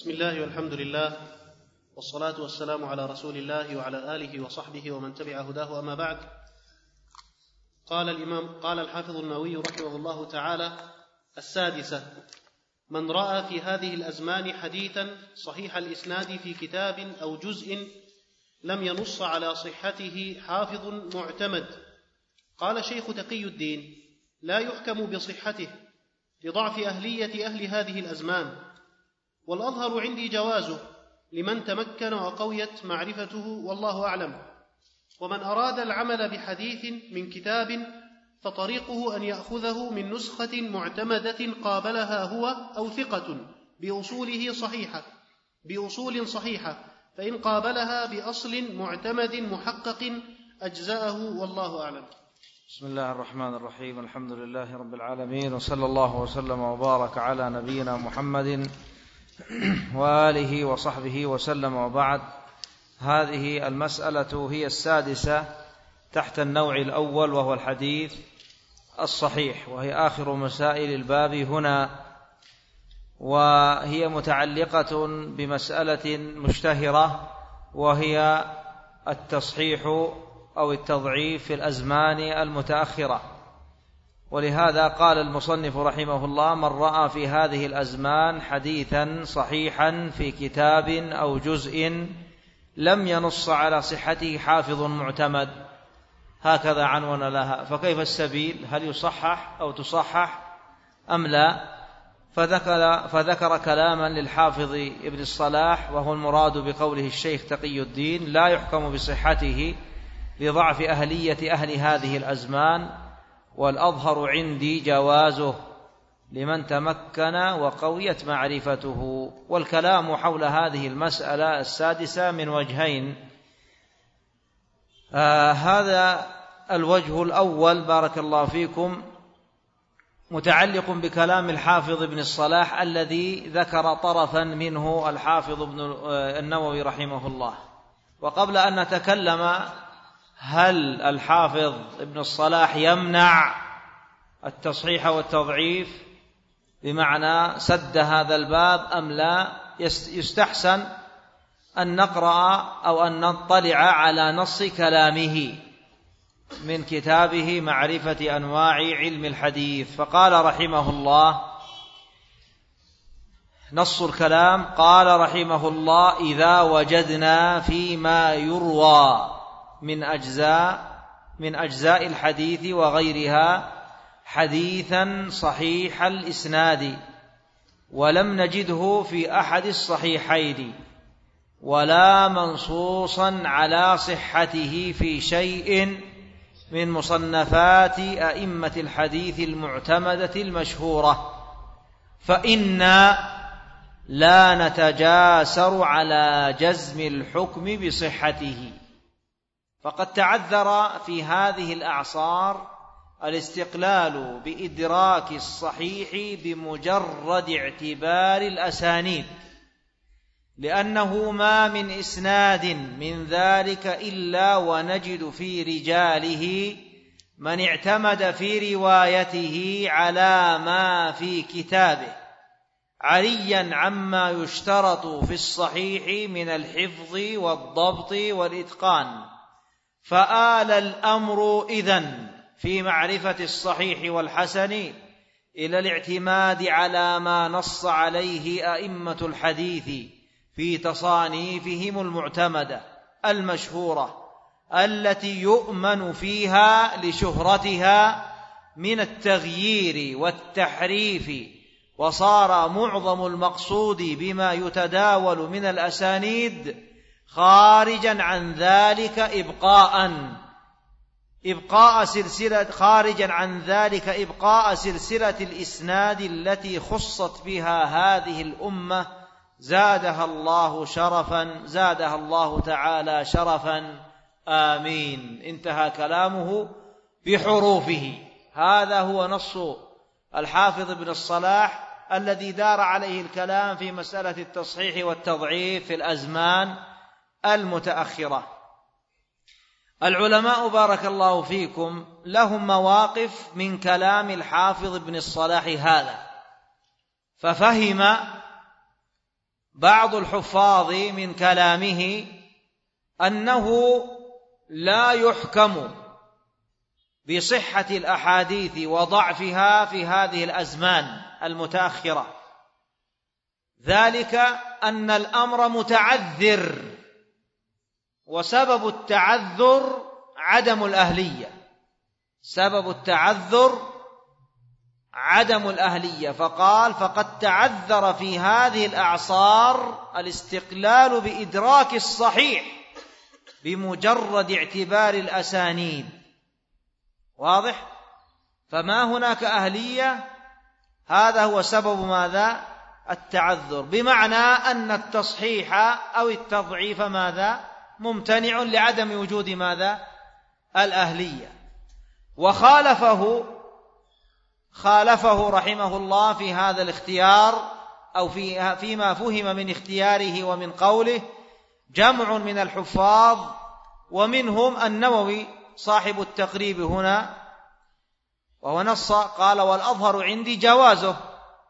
بسم الله والحمد لله والصلاة والسلام على رسول الله وعلى آله وصحبه ومن تبع هداه، أما بعد. قال الحافظ النووي رحمه الله تعالى: السادسة: من رأى في هذه الأزمان حديثا صحيح الإسناد في كتاب أو جزء لم ينص على صحته حافظ معتمد. قال شيخ تقي الدين: لا يحكم بصحته لضعف أهلية أهل هذه الأزمان، والأظهر عندي جوازه لمن تمكن وقويت معرفته، والله أعلم. ومن أراد العمل بحديث من كتاب فطريقه أن يأخذه من نسخة معتمدة قابلها هو أو ثقة بأصول صحيحة، فإن قابلها بأصل معتمد محقق أجزأه، والله أعلم. بسم الله الرحمن الرحيم. الحمد لله رب العالمين، وصلى الله وسلم وبارك على نبينا محمد وآله وصحبه وسلم، وبعد. هذه المسألة هي السادسة تحت النوع الأول، وهو الحديث الصحيح، وهي آخر مسائل الباب هنا، وهي متعلقة بمسألة مشتهرة، وهي التصحيح أو التضعيف في الأزمان المتأخرة. ولهذا قال المصنف رحمه الله: من رأى في هذه الأزمان حديثا صحيحا في كتاب أو جزء لم ينص على صحته حافظ معتمد، هكذا عنون لها. فكيف السبيل؟ هل يصحح أو تصحح أم لا؟ فذكر كلاما للحافظ ابن الصلاح، وهو المراد بقوله الشيخ تقي الدين: لا يحكم بصحته لضعف أهلية أهل هذه الأزمان، والأظهر عندي جوازه لمن تمكن وقويت معرفته. والكلام حول هذه المسألة السادسة من وجهين. هذا الوجه الأول بارك الله فيكم متعلق بكلام الحافظ ابن الصلاح الذي ذكر طرفا منه الحافظ ابن النووي رحمه الله. وقبل أن نتكلم هل الحافظ ابن الصلاح يمنع التصحيح والتضعيف بمعنى سد هذا الباب أم لا، يستحسن أن نقرأ أو أن نطلع على نص كلامه من كتابه معرفة أنواع علم الحديث. فقال رحمه الله: نص الكلام، قال رحمه الله: إذا وجدنا فيما يروى من أجزاء الحديث وغيرها حديثا صحيح الإسناد ولم نجده في أحد الصحيحين ولا منصوصا على صحته في شيء من مصنفات أئمة الحديث المعتمدة المشهورة، فإنا لا نتجاسر على جزم الحكم بصحته. فقد تعذر في هذه الأعصار الاستقلال بإدراك الصحيح بمجرد اعتبار الأسانيد، لأنه ما من إسناد من ذلك إلا ونجد في رجاله من اعتمد في روايته على ما في كتابه، عريا عما يشترط في الصحيح من الحفظ والضبط والإتقان. فآل الأمر إذن في معرفة الصحيح والحسن إلى الاعتماد على ما نص عليه أئمة الحديث في تصانيفهم المعتمدة المشهورة التي يؤمن فيها لشهرتها من التغيير والتحريف، وصار معظم المقصود بما يتداول من الأسانيد خارجا عن ذلك إبقاء سلسلة الإسناد التي خصت بها هذه الأمة زادها الله تعالى شرفا، آمين. انتهى كلامه بحروفه. هذا هو نص الحافظ ابن الصلاح الذي دار عليه الكلام في مسألة التصحيح والتضعيف في الأزمان المتأخرة. العلماء بارك الله فيكم لهم مواقف من كلام الحافظ ابن الصلاح هذا، ففهم بعض الحفاظ من كلامه أنه لا يحكم بصحة الأحاديث وضعفها في هذه الأزمان المتأخرة، ذلك أن الأمر متعذر، وسبب التعذر عدم الأهلية، سبب التعذر عدم الأهلية. فقال: فقد تعذر في هذه الأعصار الاستقلال بإدراك الصحيح بمجرد اعتبار الأسانيد. واضح؟ فما هناك أهلية، هذا هو سبب ماذا؟ التعذر، بمعنى أن التصحيح أو التضعيف ماذا؟ ممتنع لعدم وجود ماذا؟ الأهلية. خالفه رحمه الله في هذا الاختيار، أو فيما فهم من اختياره ومن قوله جمع من الحفاظ، ومنهم النووي صاحب التقريب هنا، وهو نص قال: والأظهر عندي جوازه.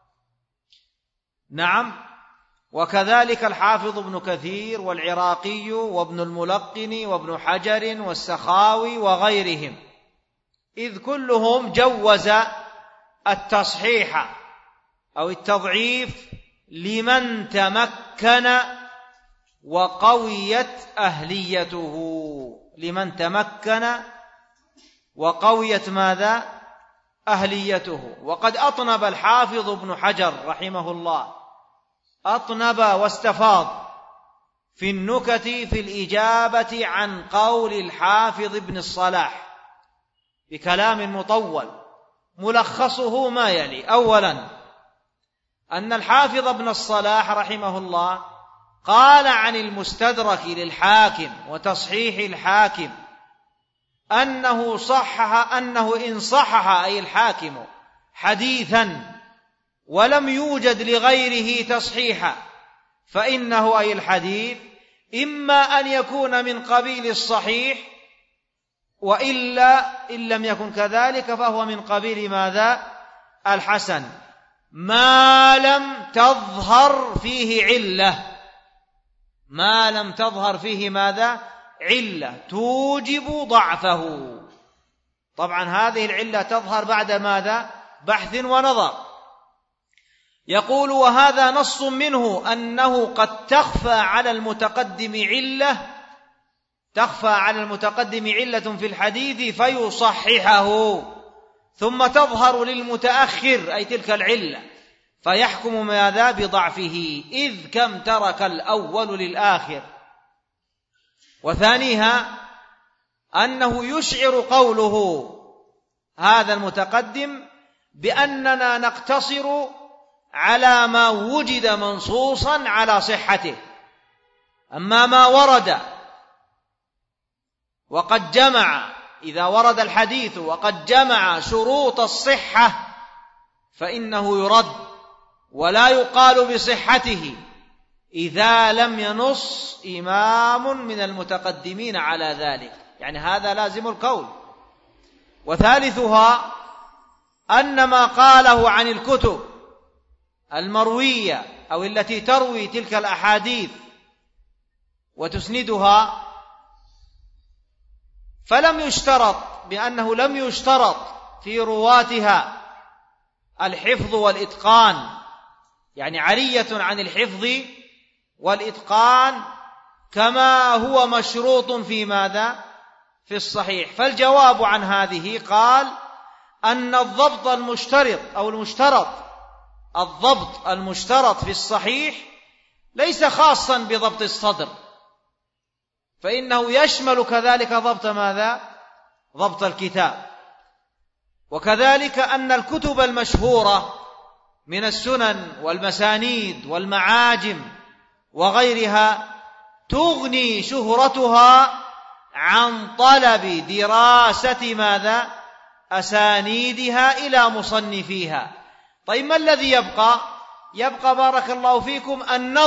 نعم، وكذلك الحافظ ابن كثير والعراقي وابن الملقن وابن حجر والسخاوي وغيرهم، إذ كلهم جوز التصحيح أو التضعيف لمن تمكن وقويت أهليته، لمن تمكن وقويت ماذا؟ أهليته. وقد أطنب الحافظ ابن حجر رحمه الله، أطنب واستفاض في النكت في الإجابة عن قول الحافظ ابن الصلاح بكلام مطول، ملخصه ما يلي: أولا، أن الحافظ ابن الصلاح رحمه الله قال عن المستدرك للحاكم وتصحيح الحاكم أنه إن صحح أي الحاكم حديثا ولم يوجد لغيره تصحيحا، فإنه أي الحديث إما أن يكون من قبيل الصحيح، وإلا إن لم يكن كذلك فهو من قبيل ماذا؟ الحسن، ما لم تظهر فيه علة، ما لم تظهر فيه ماذا؟ علة توجب ضعفه. طبعا هذه العلة تظهر بعد ماذا؟ بحث ونظر. يقول: وهذا نص منه أنه قد تخفى على المتقدم علة في الحديث فيصححه، ثم تظهر للمتأخر أي تلك العلة فيحكم ماذا؟ بضعفه، إذ كم ترك الأول للآخر. وثانيها أنه يشعر قوله هذا المتقدم بأننا نقتصر على ما وجد منصوصا على صحته، أما ما ورد وقد جمع، إذا ورد الحديث وقد جمع شروط الصحة فإنه يرد، ولا يقال بصحته إذا لم ينص إمام من المتقدمين على ذلك، يعني هذا لازم القول. وثالثها أن ما قاله عن الكتب المروية أو التي تروي تلك الأحاديث وتسندها، فلم يشترط، بأنه لم يشترط في رواتها الحفظ والإتقان، يعني عرية عن الحفظ والإتقان كما هو مشروط في ماذا؟ في الصحيح. فالجواب عن هذه قال أن الضبط المشترط أو الضبط المشترط في الصحيح ليس خاصا بضبط الصدر، فإنه يشمل كذلك ضبط ماذا؟ ضبط الكتاب. وكذلك أن الكتب المشهورة من السنن والمسانيد والمعاجم وغيرها تغني شهرتها عن طلب دراسة ماذا؟ أسانيدها إلى مصنفيها. طيب ما الذي يبقى؟ يبقى بارك الله فيكم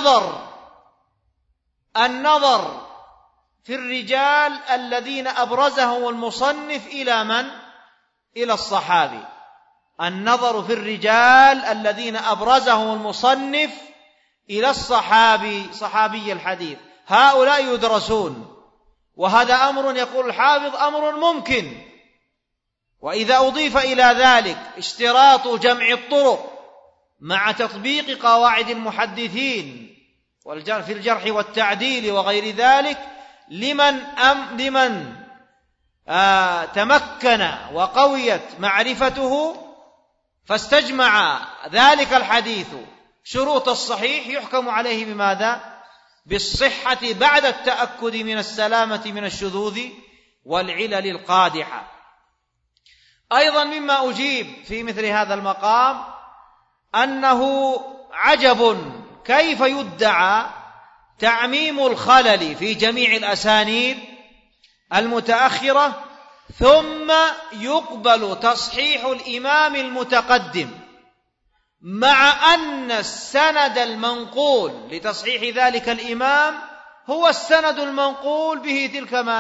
النظر في الرجال الذين أبرزهم المصنف إلى من؟ إلى الصحابي. النظر في الرجال الذين أبرزهم المصنف إلى صحابي الحديث، هؤلاء يدرسون، وهذا أمر يقول الحافظ أمر ممكن. وإذا أضيف إلى ذلك اشتراط جمع الطرق مع تطبيق قواعد المحدثين في الجرح والتعديل وغير ذلك لمن تمكن وقويت معرفته فاستجمع ذلك الحديث شروط الصحيح، يحكم عليه بماذا؟ بالصحة بعد التأكد من السلامة من الشذوذ والعلل القادحة. أيضا مما أجيب في مثل هذا المقام أنه عجب كيف يدعى تعميم الخلل في جميع الأسانيد المتأخرة ثم يقبل تصحيح الإمام المتقدم، مع أن السند المنقول لتصحيح ذلك الإمام هو السند المنقول به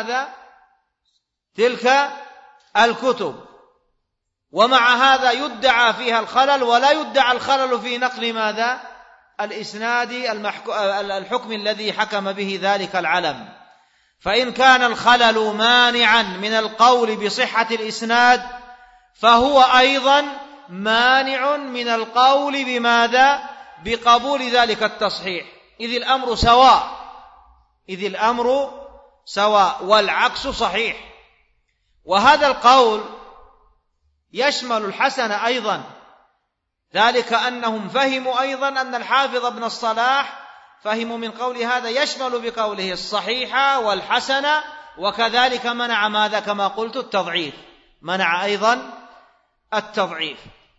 تلك الكتب، ومع هذا يدعى فيها الخلل ولا يدعى الخلل في نقل ماذا؟ الإسناد الحكم الذي حكم به ذلك العلم. فإن كان الخلل مانعا من القول بصحة الإسناد فهو أيضا مانع من القول بماذا؟ بقبول ذلك التصحيح، إذ الأمر سواء والعكس صحيح. وهذا القول يشمل الحسن أيضا، ذلك أنهم فهموا أيضا أن الحافظ ابن الصلاح فهموا من قول هذا يشمل بقوله الصحيح والحسن، وكذلك منع ماذا؟ كما قلت التضعيف، منع أيضا التضعيف.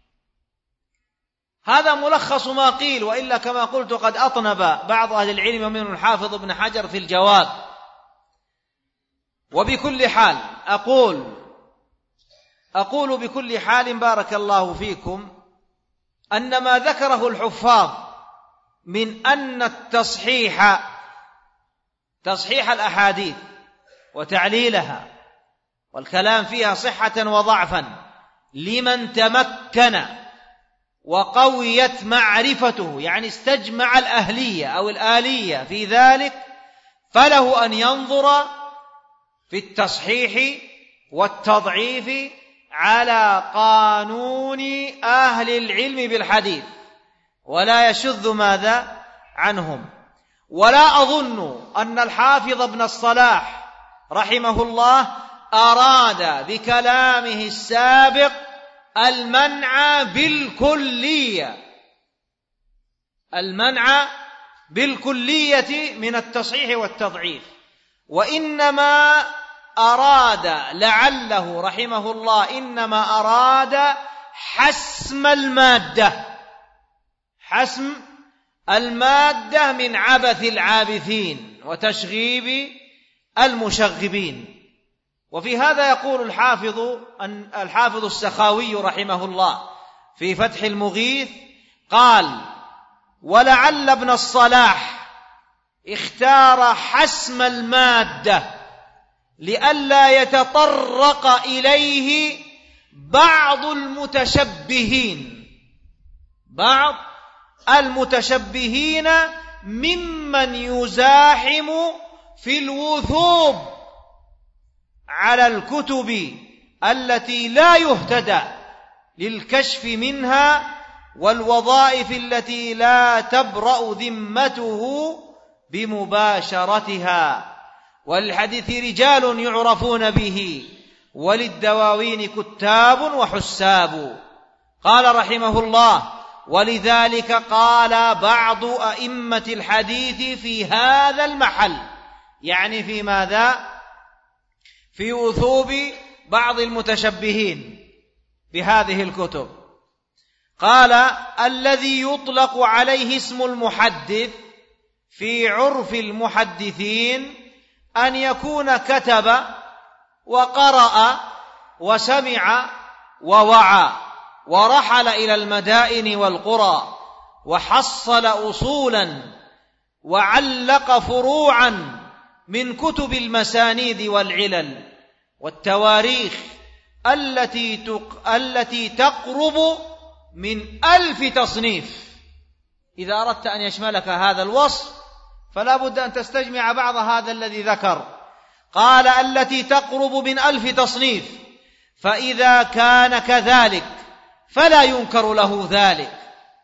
هذا ملخص ما قيل، وإلا كما قلت قد أطنب بعض أهل العلم ومنهم الحافظ ابن حجر في الجواب. وبكل حال أقول بكل حال بارك الله فيكم أن ما ذكره الحفاظ من أن تصحيح الأحاديث وتعليلها والكلام فيها صحة وضعفا لمن تمكن وقويت معرفته، يعني استجمع الأهلية أو الآلية في ذلك، فله أن ينظر في التصحيح والتضعيف على قانون أهل العلم بالحديث ولا يشذ ماذا عنهم. ولا أظن أن الحافظ ابن الصلاح رحمه الله أراد بكلامه السابق المنع بالكلية من التصحيح والتضعيف، وإنما أراد لعله رحمه الله إنما أراد حسم المادة من عبث العابثين وتشغيب المشغبين. وفي هذا يقول الحافظ السخاوي رحمه الله في فتح المغيث قال: ولعل ابن الصلاح اختار حسم المادة لئلا يتطرق إليه بعض المتشبهين ممن يزاحم في الوثوب على الكتب التي لا يهتدى للكشف منها والوظائف التي لا تبرأ ذمته بمباشرتها، وللحديث رجال يعرفون به وللدواوين كتاب وحساب. قال رحمه الله: ولذلك قال بعض أئمة الحديث في هذا المحل، يعني في ماذا؟ في وثوب بعض المتشبهين بهذه الكتب، قال: الذي يطلق عليه اسم المحدث في عرف المحدثين أن يكون كتب وقرأ وسمع ووعى ورحل إلى المدائن والقرى وحصل أصولا وعلق فروعا من كتب المسانيد والعلل والتواريخ التي تقرب من 1000 تصنيف، إذا أردت أن يشملك هذا الوصف فلا بد أن تستجمع بعض هذا الذي ذكر. قال التي تقرب من 1000 تصنيف، فإذا كان كذلك فلا ينكر له ذلك.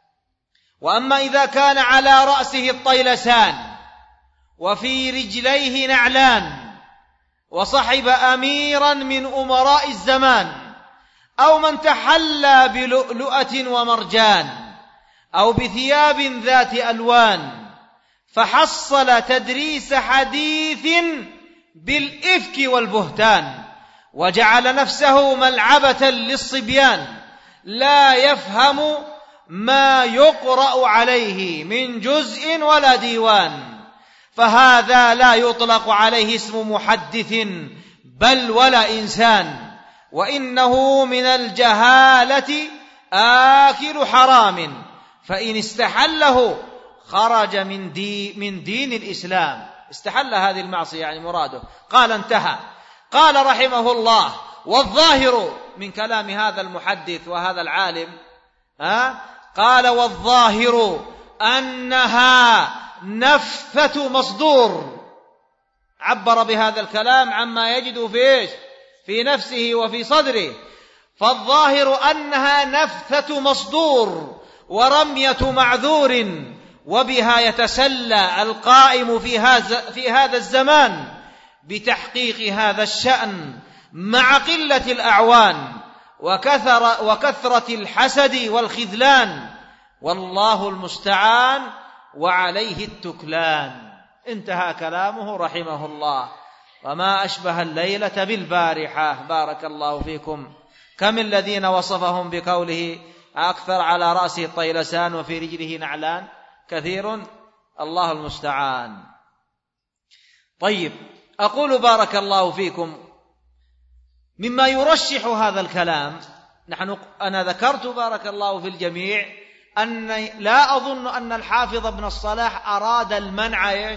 وأما إذا كان على رأسه الطيلسان وفي رجليه نعلان وصحب أميرا من أمراء الزمان، أو من تحلى بلؤلؤة ومرجان، أو بثياب ذات ألوان، فحصل تدريس حديث بالإفك والبهتان، وجعل نفسه ملعبة للصبيان، لا يفهم ما يقرأ عليه من جزء ولا ديوان، فهذا لا يطلق عليه اسم محدث بل ولا إنسان، وإنه من الجهالة آكل حرام، فإن استحله خرج من دين الإسلام. استحل هذه المعصية يعني مراده. قال انتهى. قال رحمه الله: والظاهر من كلام هذا المحدث وهذا العالم قال: والظاهر أنها نفثة مصدور. عبر بهذا الكلام عما يجد في نفسه وفي صدره. فالظاهر أنها نفثة مصدور ورمية معذور، وبها يتسلى القائم في هذا الزمان بتحقيق هذا الشأن مع قلة الأعوان وكثرة الحسد والخذلان، والله المستعان وعليه التكلان. انتهى كلامه رحمه الله. وما أشبه الليلة بالبارحة. بارك الله فيكم. كم الذين وصفهم بقوله أكثر على رأسه الطيلسان وفي رجله نعلان؟ كثير، الله المستعان. طيب، أقول بارك الله فيكم مما يرشح هذا الكلام، أنا ذكرت بارك الله في الجميع أن لا أظن أن الحافظ ابن الصلاح أراد المنع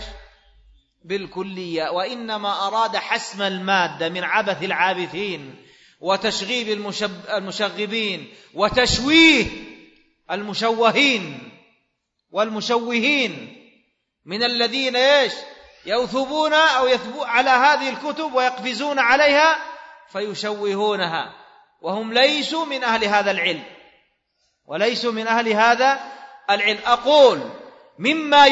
بالكلية، وإنما أراد حسم المادة من عبث العابثين وتشغيب المشغبين وتشويه المشوهين والمشوهين من الذين يوثبون أو يثبون على هذه الكتب ويقفزون عليها فيشوهونها، وهم ليسوا من أهل هذا العلم وليسوا من أهل هذا العلم. أقول مما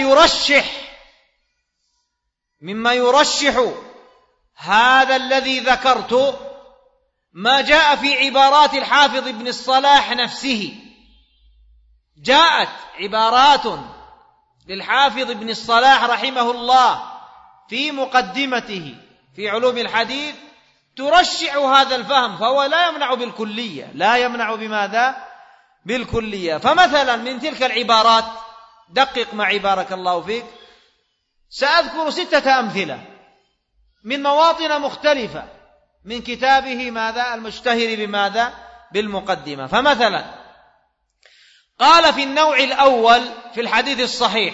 يرشح هذا الذي ذكرت ما جاء في عبارات الحافظ ابن الصلاح نفسه. جاءت عبارات للحافظ ابن الصلاح رحمه الله في مقدمته في علوم الحديث ترشح هذا الفهم، فهو لا يمنع بالكلية. لا يمنع بماذا؟ بالكلية. فمثلا من تلك العبارات، دقق معي بارك الله فيك، سأذكر 6 أمثلة من مواطن مختلفة من كتابه ماذا؟ المشتهر بماذا؟ بالمقدمة. فمثلا قال في النوع الأول في الحديث الصحيح،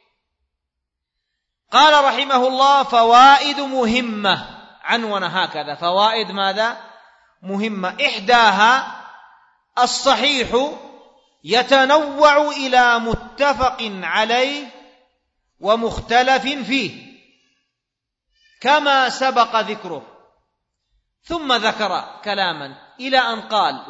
قال رحمه الله: فوائد مهمة. عنون هكذا: فوائد ماذا؟ مهمة. إحداها الصحيح يتنوع إلى متفق عليه ومختلف فيه كما سبق ذكره. ثم ذكر كلاما إلى أن قال: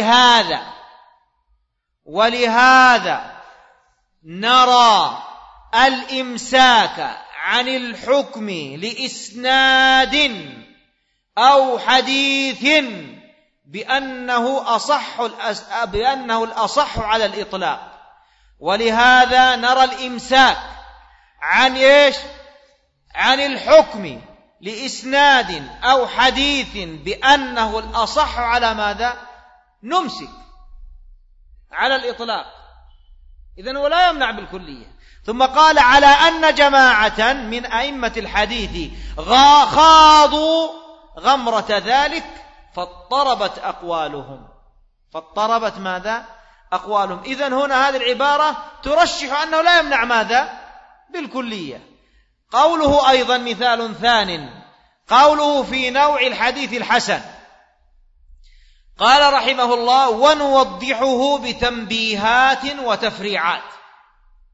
ولهذا نرى الإمساك عن الحكم لإسناد أو حديث بأنه الأصح على الإطلاق. ولهذا نرى الإمساك عن الحكم لإسناد أو حديث بأنه الأصح على ماذا؟ نمسك على الإطلاق. إذن ولا يمنع بالكلية. ثم قال: على أن جماعة من أئمة الحديث خاضوا غمرة ذلك فاضطربت ماذا؟ أقوالهم. إذن هنا هذه العبارة ترشح أنه لا يمنع ماذا؟ بالكلية. قوله أيضا مثال ثان، قوله في نوع الحديث الحسن، قال رحمه الله: ونوضحه بتنبيهات وتفريعات.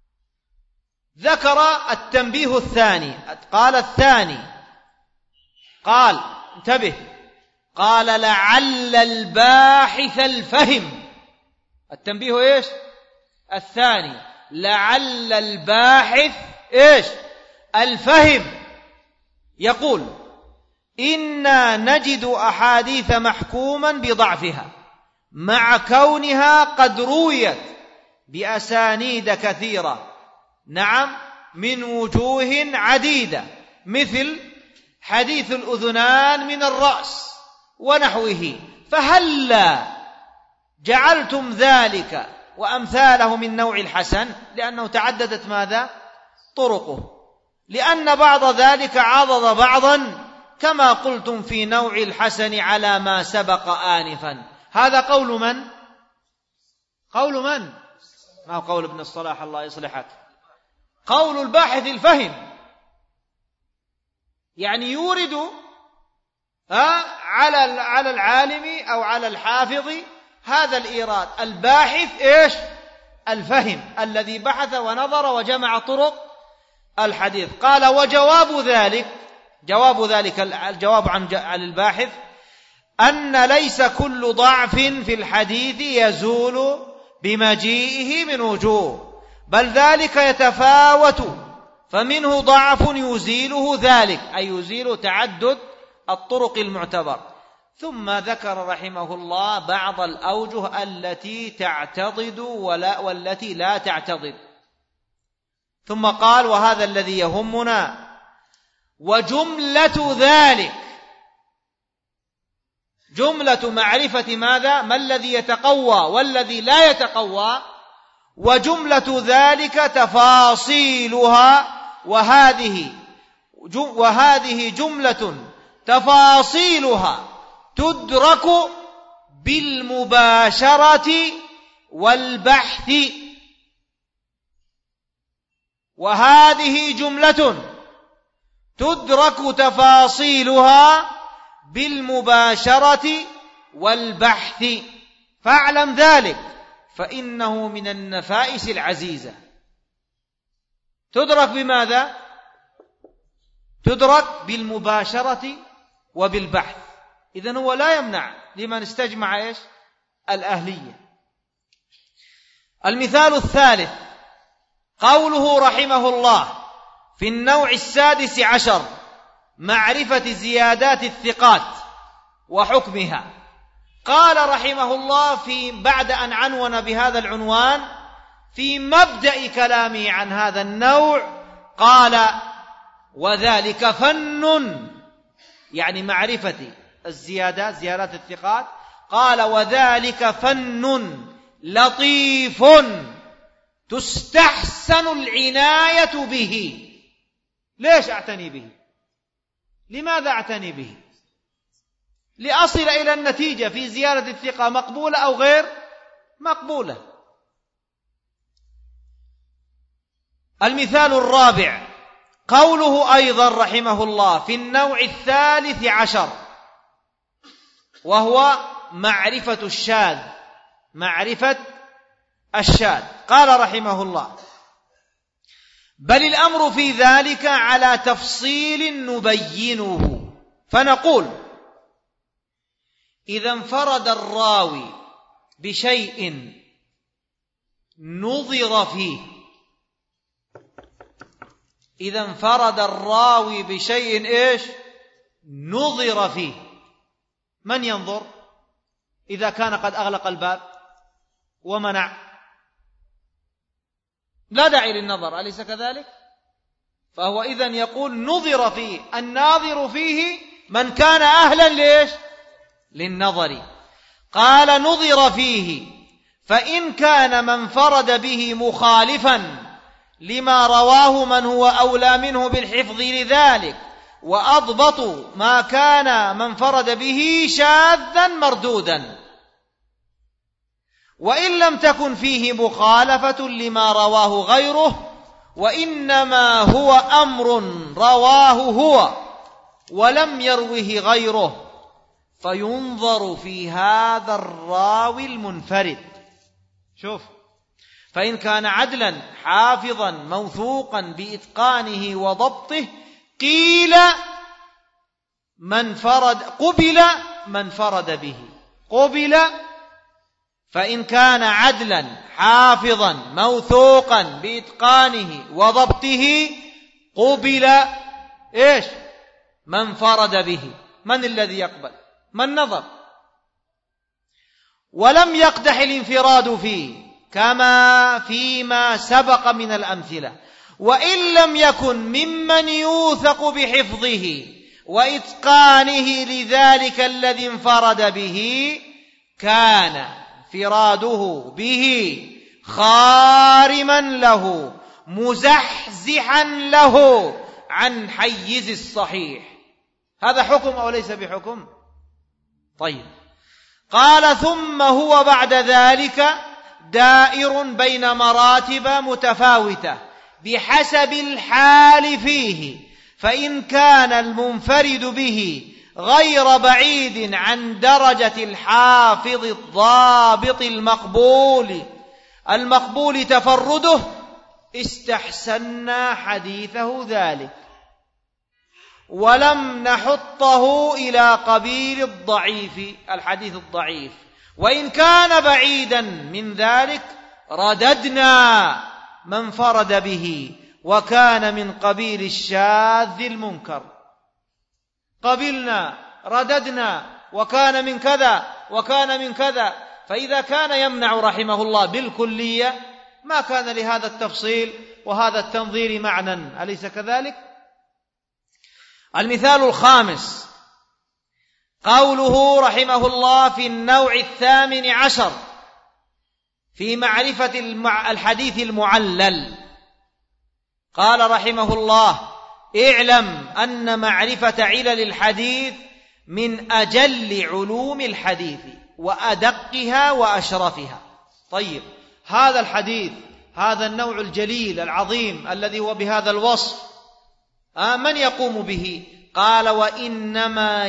ذكر التنبيه الثاني، قال الثاني، قال انتبه، قال لعل الباحث الفهم. التنبيه ايش؟ الثاني، لعل الباحث ايش؟ الفهم. يقول إنا نجد أحاديث محكوما بضعفها مع كونها قد رويت بأسانيد كثيرة، نعم، من وجوه عديدة، مثل حديث الأذنان من الرأس ونحوه، فهلا جعلتم ذلك وأمثاله من نوع الحسن؟ لأنه تعددت ماذا؟ طرقه، لأن بعض ذلك عضد بعضا، كما قلتم في نوع الحسن على ما سبق آنفا. هذا قول من؟ قول من؟ ما هو قول ابن الصلاح الله يصلحك، قول الباحث الفهم، يعني يورد على العالم أو على الحافظ هذا الإيراد. الباحث إيش؟ الفهم، الذي بحث ونظر وجمع طرق الحديث. قال وجواب ذلك، الجواب عن الباحث أن ليس كل ضعف في الحديث يزول بمجيئه من وجوه، بل ذلك يتفاوت، فمنه ضعف يزيله ذلك، أي يزيل تعدد الطرق المعتبر. ثم ذكر رحمه الله بعض الأوجه التي تعتضد والتي لا تعتضد، ثم قال وهذا الذي يهمنا، وجملة ذلك، جملة معرفة ماذا؟ ما الذي يتقوى والذي لا يتقوى، وجملة ذلك تفاصيلها، وهذه جملة تفاصيلها تدرك بالمباشرة والبحث، وهذه جملة تدرك تفاصيلها بالمباشرة والبحث، فاعلم ذلك فإنه من النفائس العزيزة. تدرك بماذا؟ تدرك بالمباشرة وبالبحث. إذن هو لا يمنع لمن استجمع إيش؟ الأهلية. المثال الثالث قوله رحمه الله في النوع 16 معرفة زيادات الثقات وحكمها. قال رحمه الله بعد أن عنون بهذا العنوان في مبدأ كلامه عن هذا النوع، قال وذلك فن، يعني معرفة الزيادات، زيادات الثقات. قال وذلك فن لطيف تستحسن العناية به. ليش أعتني به؟ لماذا أعتني به؟ لأصل إلى النتيجة في زيادة الثقة مقبولة أو غير مقبولة. المثال الرابع قوله أيضا رحمه الله في النوع 13 وهو معرفة الشاذ، معرفة الشاذ. قال رحمه الله بل الأمر في ذلك على تفصيل نبينه، فنقول إذا انفرد الراوي بشيء نظر فيه، إذا انفرد الراوي بشيء إيش؟ نظر فيه. من ينظر إذا كان قد أغلق الباب ومنع؟ لا داعي للنظر، أليس كذلك؟ فهو إذن يقول نظر فيه، الناظر فيه من كان أهلا ليش؟ للنظر. قال نظر فيه، فإن كان من فرد به مخالفا لما رواه من هو أولى منه بالحفظ لذلك وأضبط ما كان من فرد به شاذا مردودا، وإن لم تكن فيه مخالفة لما رواه غيره وإنما هو أمر رواه هو ولم يروه غيره، فينظر في هذا الراوي المنفرد. شوف، فإن كان عدلا حافظا موثوقا بإتقانه وضبطه قبل من فرد به. قبل، فإن كان عدلا حافظا موثوقا بإتقانه وضبطه قبل إيش؟ من فرد به. من الذي يقبل؟ من نظر. ولم يقدح الانفراد فيه كما فيما سبق من الأمثلة، وإن لم يكن ممن يوثق بحفظه وإتقانه لذلك الذي انفرد به كان انفراده به خارما له مزحزحا له عن حيز الصحيح. هذا حكم أو ليس بحكم؟ طيب، قال ثم هو بعد ذلك دائر بين مراتب متفاوتة بحسب الحال فيه، فإن كان المنفرد به غير بعيد عن درجة الحافظ الضابط المقبول تفرده استحسنا حديثه ذلك، ولم نحطه إلى قبيل الضعيف، الحديث الضعيف. وإن كان بعيدا من ذلك رددنا من فرد به وكان من قبيل الشاذ المنكر. قبلنا رددنا وكان من كذا وكان من كذا. فإذا كان يمنع رحمه الله بالكلية ما كان لهذا التفصيل وهذا التنظير معنى، أليس كذلك؟ المثال الخامس قوله رحمه الله في النوع 18 في معرفة الحديث المعلل. قال رحمه الله: اعلم أن معرفة علل الحديث من أجل علوم الحديث وأدقها وأشرفها. طيب، هذا الحديث، هذا النوع الجليل العظيم الذي هو بهذا الوصف، من يقوم به؟ قال: وإنما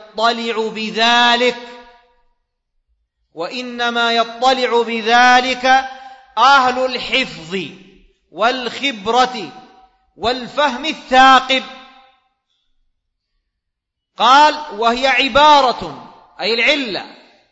يطلع بذلك أهل الحفظ والخبرة والفهم الثاقب. قال: وهي عبارة، أي العلة،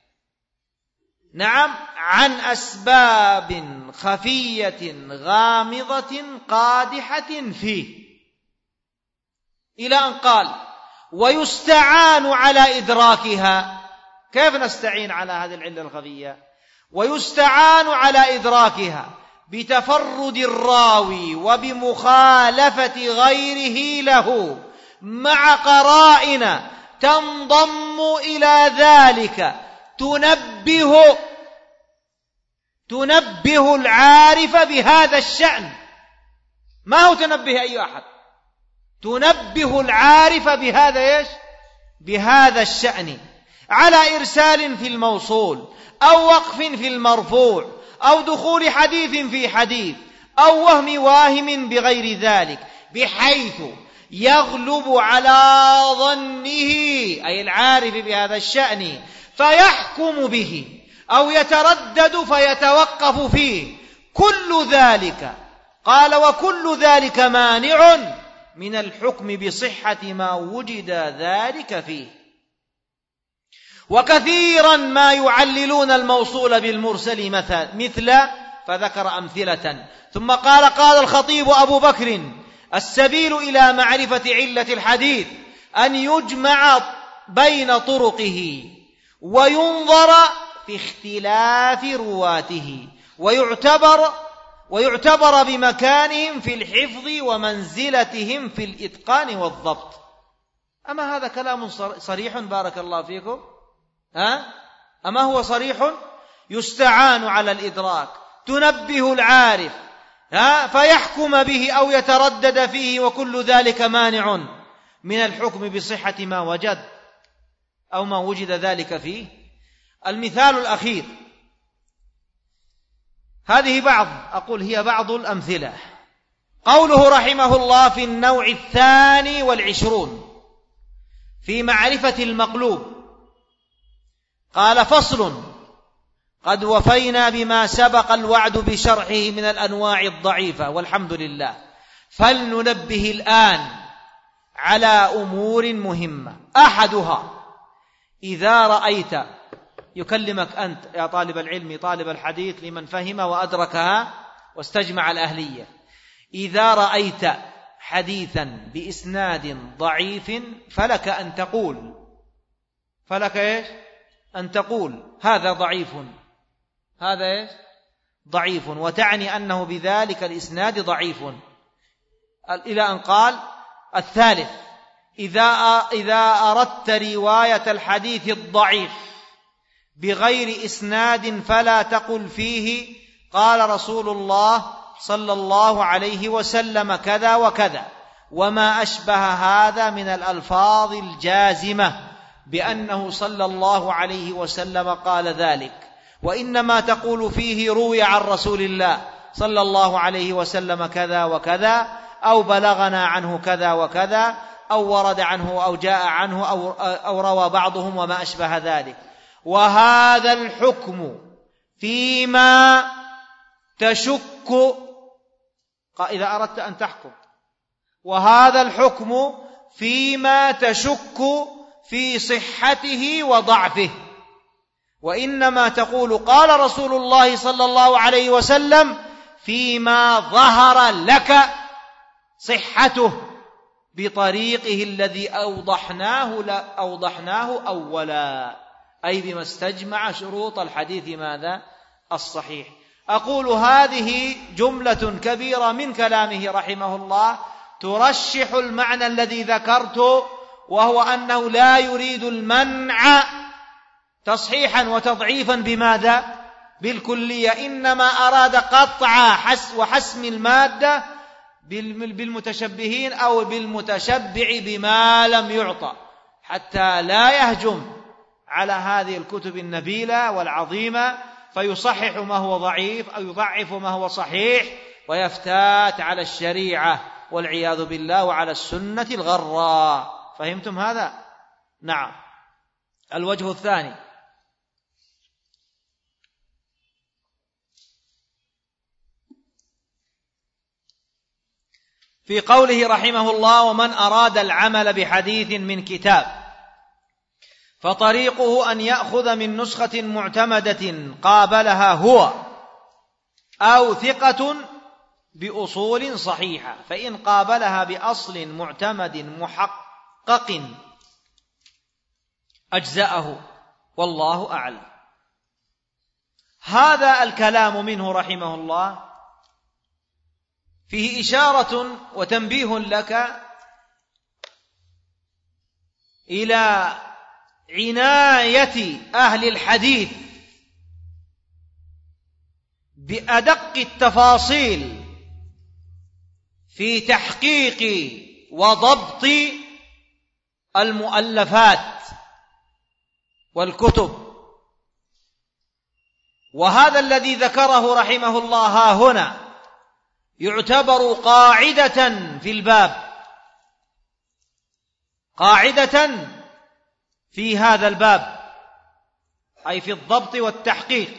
نعم، عن أسباب خفية غامضة قادحة فيه، إلى أن قال: ويستعان على إدراكها. كيف نستعين على هذه العلة الخفية؟ ويستعان على إدراكها بتفرد الراوي وبمخالفة غيره له مع قرائن تنضم إلى ذلك تنبه العارف بهذا الشأن. ما هو تنبه أي أحد، تنبه العارف بهذا إيش؟ بهذا الشأن، على إرسال في الموصول أو وقف في المرفوع أو دخول حديث في حديث أو وهم واهم بغير ذلك، بحيث يغلب على ظنه، أي العارف بهذا الشأن، فيحكم به أو يتردد فيتوقف فيه. كل ذلك، قال: وكل ذلك مانع من الحكم بصحة ما وجد ذلك فيه. وكثيرا ما يعللون الموصول بالمرسل مثل، فذكر أمثلة. ثم قال الخطيب أبو بكر: السبيل إلى معرفة علة الحديث أن يجمع بين طرقه وينظر في اختلاف رواته ويعتبر بمكانهم في الحفظ ومنزلتهم في الإتقان والضبط. أما هذا كلام صريح بارك الله فيكم؟ أما هو صريح؟ يستعان على الإدراك، تنبه العارف فيحكم به أو يتردد فيه، وكل ذلك مانع من الحكم بصحة ما وجد أو ما وجد ذلك فيه. المثال الأخير، هذه هي بعض الأمثلة. قوله رحمه الله في النوع 22 في معرفة المقلوب. قال: فصل. قد وفينا بما سبق الوعد بشرحه من الأنواع الضعيفة والحمد لله. فلننبه الآن على أمور مهمة. أحدها: إذا رأيت، يكلمك أنت يا طالب العلم طالب الحديث لمن فهم وأدركها واستجمع الأهلية، إذا رأيت حديثا بإسناد ضعيف فلك أن تقول، فلك إيش؟ أن تقول هذا ضعيف، هذا إيش؟ ضعيف، وتعني أنه بذلك الإسناد ضعيف، إلى أن قال: الثالث: إذا أردت رواية الحديث الضعيف بغير إسناد فلا تقل فيه قال رسول الله صلى الله عليه وسلم كذا وكذا وما أشبه هذا من الألفاظ الجازمة بأنه صلى الله عليه وسلم قال ذلك، وإنما تقول فيه روي عن رسول الله صلى الله عليه وسلم كذا وكذا، أو بلغنا عنه كذا وكذا، أو ورد عنه أو جاء عنه أو روى بعضهم وما أشبه ذلك. وهذا الحكم فيما تشك، إذا أردت أن تحكم، وهذا الحكم فيما تشك في صحته وضعفه، وإنما تقول قال رسول الله صلى الله عليه وسلم فيما ظهر لك صحته بطريقه الذي أوضحناه أولا، أي بما استجمع شروط الحديث ماذا؟ الصحيح. أقول هذه جملة كبيرة من كلامه رحمه الله ترشح المعنى الذي ذكرته، وهو أنه لا يريد المنع تصحيحا وتضعيفا بماذا؟ بالكلية، إنما أراد قطع وحسم المادة بالمتشبهين أو بالمتشبع بما لم يعطى، حتى لا يهجم على هذه الكتب النبيلة والعظيمة فيصحح ما هو ضعيف أو يضعف ما هو صحيح ويفتات على الشريعة والعياذ بالله وعلى السنة الغراء. فهمتم هذا؟ نعم. الوجه الثاني: في قوله رحمه الله: ومن أراد العمل بحديث من كتاب فطريقه أن يأخذ من نسخة معتمدة قابلها هو أو ثقة بأصول صحيحة، فإن قابلها بأصل معتمد محقق أجزأه، والله أعلم. هذا الكلام منه رحمه الله فيه إشارة وتنبيه لك إلى عناية أهل الحديث بأدق التفاصيل في تحقيق وضبط المؤلفات والكتب، وهذا الذي ذكره رحمه الله ها هنا يعتبر قاعدة في الباب، قاعدة في هذا الباب، أي في الضبط والتحقيق.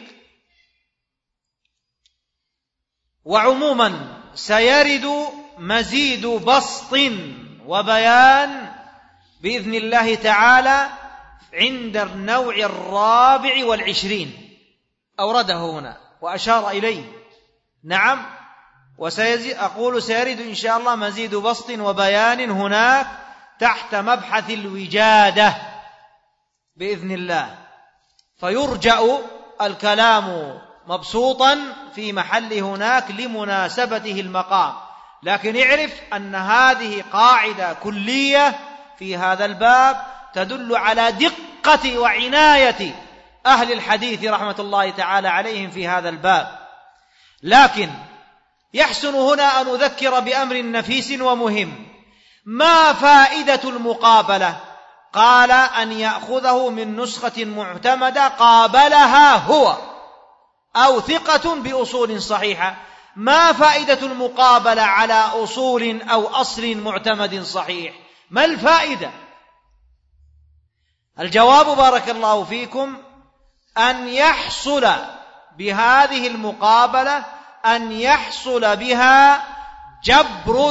وعموما سيرد مزيد بسط وبيان بإذن الله تعالى عند النوع 24 أورده هنا وأشار إليه. نعم. أقول سيرد إن شاء الله مزيد بسط وبيان هناك تحت مبحث الوجادة بإذن الله، فيرجأ الكلام مبسوطا في محل هناك لمناسبته المقام، لكن اعرف أن هذه قاعدة كلية في هذا الباب تدل على دقة وعناية أهل الحديث رحمة الله تعالى عليهم في هذا الباب. لكن يحسن هنا أن أذكر بأمر نفيس ومهم: ما فائدة المقابلة؟ قال أن يأخذه من نسخة معتمدة قابلها هو أو ثقة بأصول صحيحة. ما فائدة المقابلة على أصول أو أصل معتمد صحيح؟ ما الفائدة؟ الجواب بارك الله فيكم أن يحصل بهذه المقابلة أن يحصل بها جبر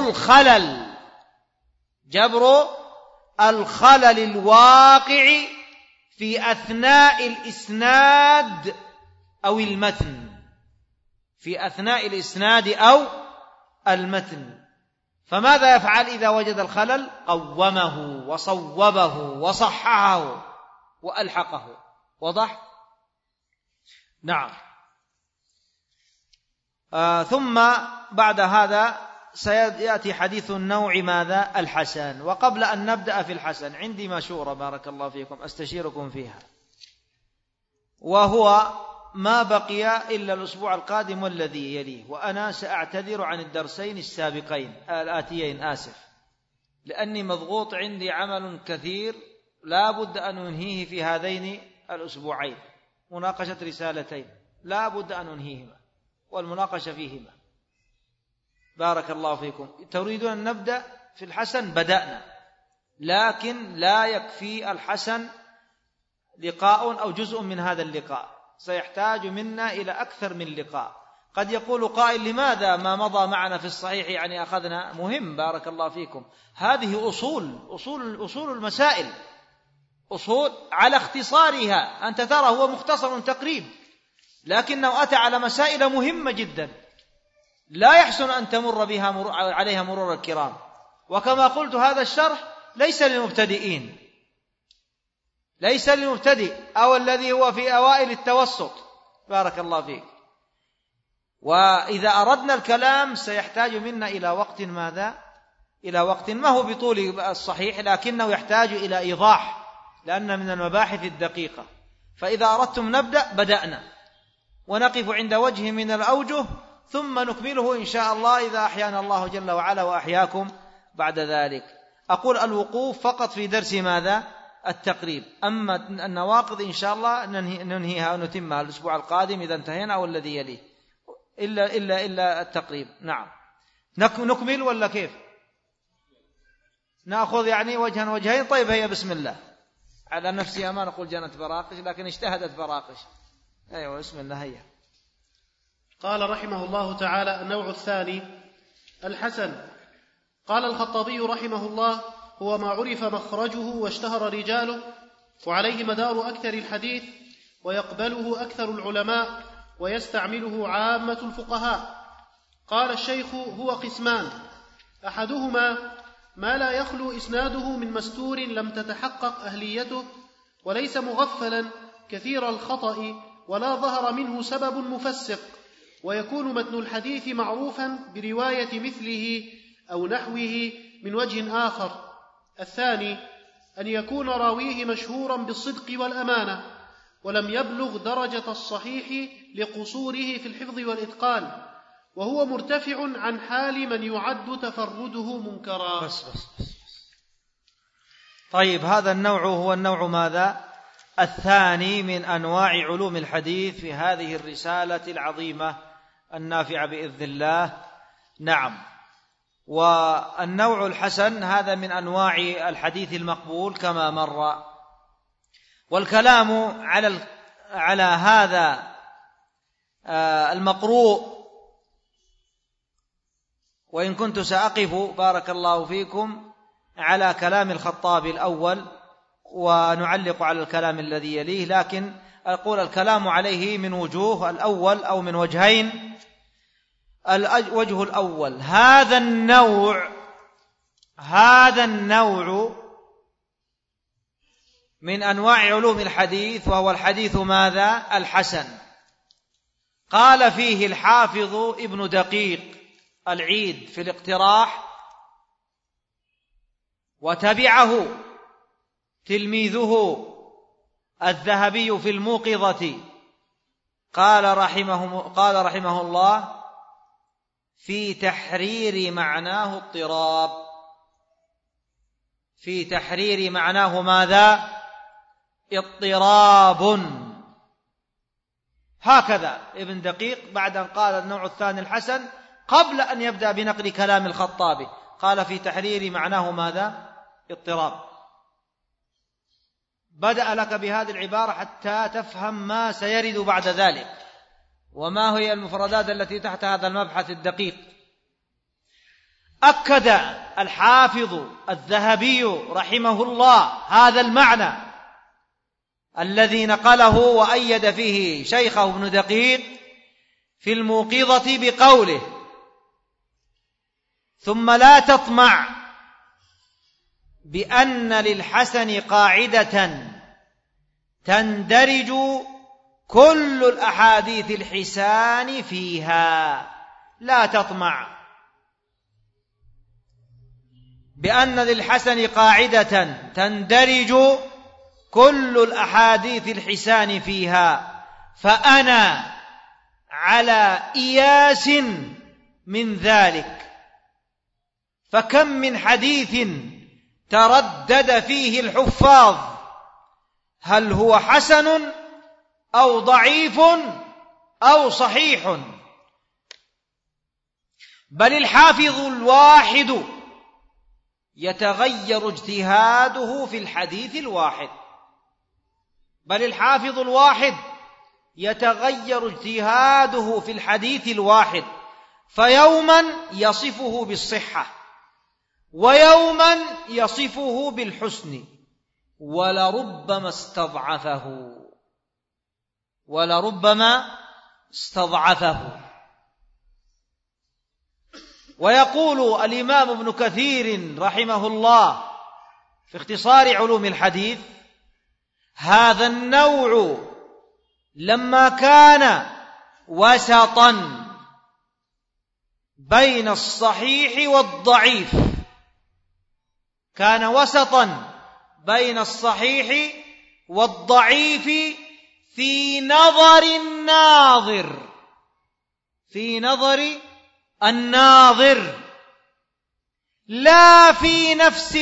الخلل الواقع في أثناء الإسناد أو المتن، فماذا يفعل إذا وجد الخلل؟ قومه وصوبه وصححه وألحقه. وضح؟ نعم. ثم بعد هذا سيأتي حديث النوع ماذا؟ الحسن. وقبل أن نبدأ في الحسن عندي مشورة بارك الله فيكم أستشيركم فيها، وهو ما بقي إلا الأسبوع القادم والذي يليه، وأنا سأعتذر عن الدرسين الآتيين لأني مضغوط، عندي عمل كثير لا بد أن أنهيه في هذين الأسبوعين، مناقشة رسالتين لا بد أن أنهيهما والمناقشة فيهما. بارك الله فيكم. تريدون أن نبدأ في الحسن؟ بدأنا، لكن لا يكفي الحسن لقاء أو جزء من هذا اللقاء، سيحتاج منا إلى أكثر من لقاء. قد يقول قائل لماذا ما مضى معنا في الصحيح يعني أخذنا؟ مهم بارك الله فيكم، هذه أصول المسائل، أصول على اختصارها. أنت ترى هو مختصر تقريب، لكنه أتى على مسائل مهمة جدا لا يحسن أن تمر بها عليها مرور الكرام. وكما قلت هذا الشرح ليس للمبتدئ أو الذي هو في أوائل التوسط، بارك الله فيك. وإذا أردنا الكلام سيحتاج منا إلى وقت ماذا؟ إلى وقت ما هو بطول الصحيح، لكنه يحتاج إلى إيضاح لأن من المباحث الدقيقة. فإذا أردتم نبدأ بدأنا، ونقف عند وجه من الأوجه ثم نكمله إن شاء الله إذا أحيانا الله جل وعلا وأحياكم بعد ذلك. أقول الوقوف فقط في درس ماذا؟ التقريب. أما النواقض إن شاء الله ننهيها ونتمها الأسبوع القادم إذا انتهينا أو الذي يليه، إلا التقريب. نعم. نكمل ولا كيف؟ نأخذ يعني وجها وجهين. طيب هيا بسم الله. على نفسي ما نقول جنت براقش، لكن اجتهدت براقش. أيوة بسم الله. هيا. قال رحمه الله تعالى: النوع الثاني الحسن. قال الخطابي رحمه الله: هو ما عرف مخرجه واشتهر رجاله، وعليه مدار أكثر الحديث، ويقبله أكثر العلماء، ويستعمله عامة الفقهاء. قال الشيخ: هو قسمان: أحدهما ما لا يخلو إسناده من مستور لم تتحقق أهليته، وليس مغفلا كثير الخطأ، ولا ظهر منه سبب مفسق، ويكون متن الحديث معروفا برواية مثله أو نحوه من وجه آخر. الثاني أن يكون راويه مشهورا بالصدق والأمانة، ولم يبلغ درجة الصحيح لقصوره في الحفظ والإتقان، وهو مرتفع عن حال من يعد تفرده منكرا. بس. طيب، هذا النوع هو النوع ماذا؟ الثاني من أنواع علوم الحديث في هذه الرسالة العظيمة النافعة بإذن الله. نعم. والنوع الحسن هذا من أنواع الحديث المقبول كما مر، والكلام على هذا المقروء، وإن كنت سأقف بارك الله فيكم على كلام الخطابي الأول ونعلق على الكلام الذي يليه، لكن أقول الكلام عليه من وجوه. الأول أو من وجهين. الوجه الأول: هذا النوع من أنواع علوم الحديث، وهو الحديث ماذا؟ الحسن. قال فيه الحافظ ابن دقيق العيد في الاقتراح، وتبعه تلميذه الذهبي في الموقظة، قال رحمه الله: في تحرير معناه اضطراب. في تحرير معناه ماذا؟ اضطراب. هكذا ابن دقيق بعد أن قال النوع الثاني الحسن، قبل أن يبدأ بنقل كلام الخطابي، قال في تحرير معناه ماذا؟ اضطراب. بدأ لك بهذه العبارة حتى تفهم ما سيرد بعد ذلك. وما هي المفردات التي تحت هذا المبحث الدقيق؟ أكد الحافظ الذهبي رحمه الله هذا المعنى الذي نقله وأيد فيه شيخه ابن دقيق في الموقظة بقوله: ثم لا تطمع بأن للحسن قاعدة تندرج كل الأحاديث الحسان فيها. لا تطمع بأن للحسن قاعدة تندرج كل الأحاديث الحسان فيها، فأنا على إياس من ذلك. فكم من حديث تردد فيه الحفاظ هل هو حسن أو ضعيف أو صحيح، بل الحافظ الواحد يتغير اجتهاده في الحديث الواحد، بل الحافظ الواحد يتغير اجتهاده في الحديث الواحد، فيوما يصفه بالصحة ويوما يصفه بالحسن، ولربما استضعفه. ويقول الإمام ابن كثير رحمه الله في اختصار علوم الحديث: هذا النوع لما كان وسطا بين الصحيح والضعيف، كان وسطا بين الصحيح والضعيف في نظر الناظر لا في نفس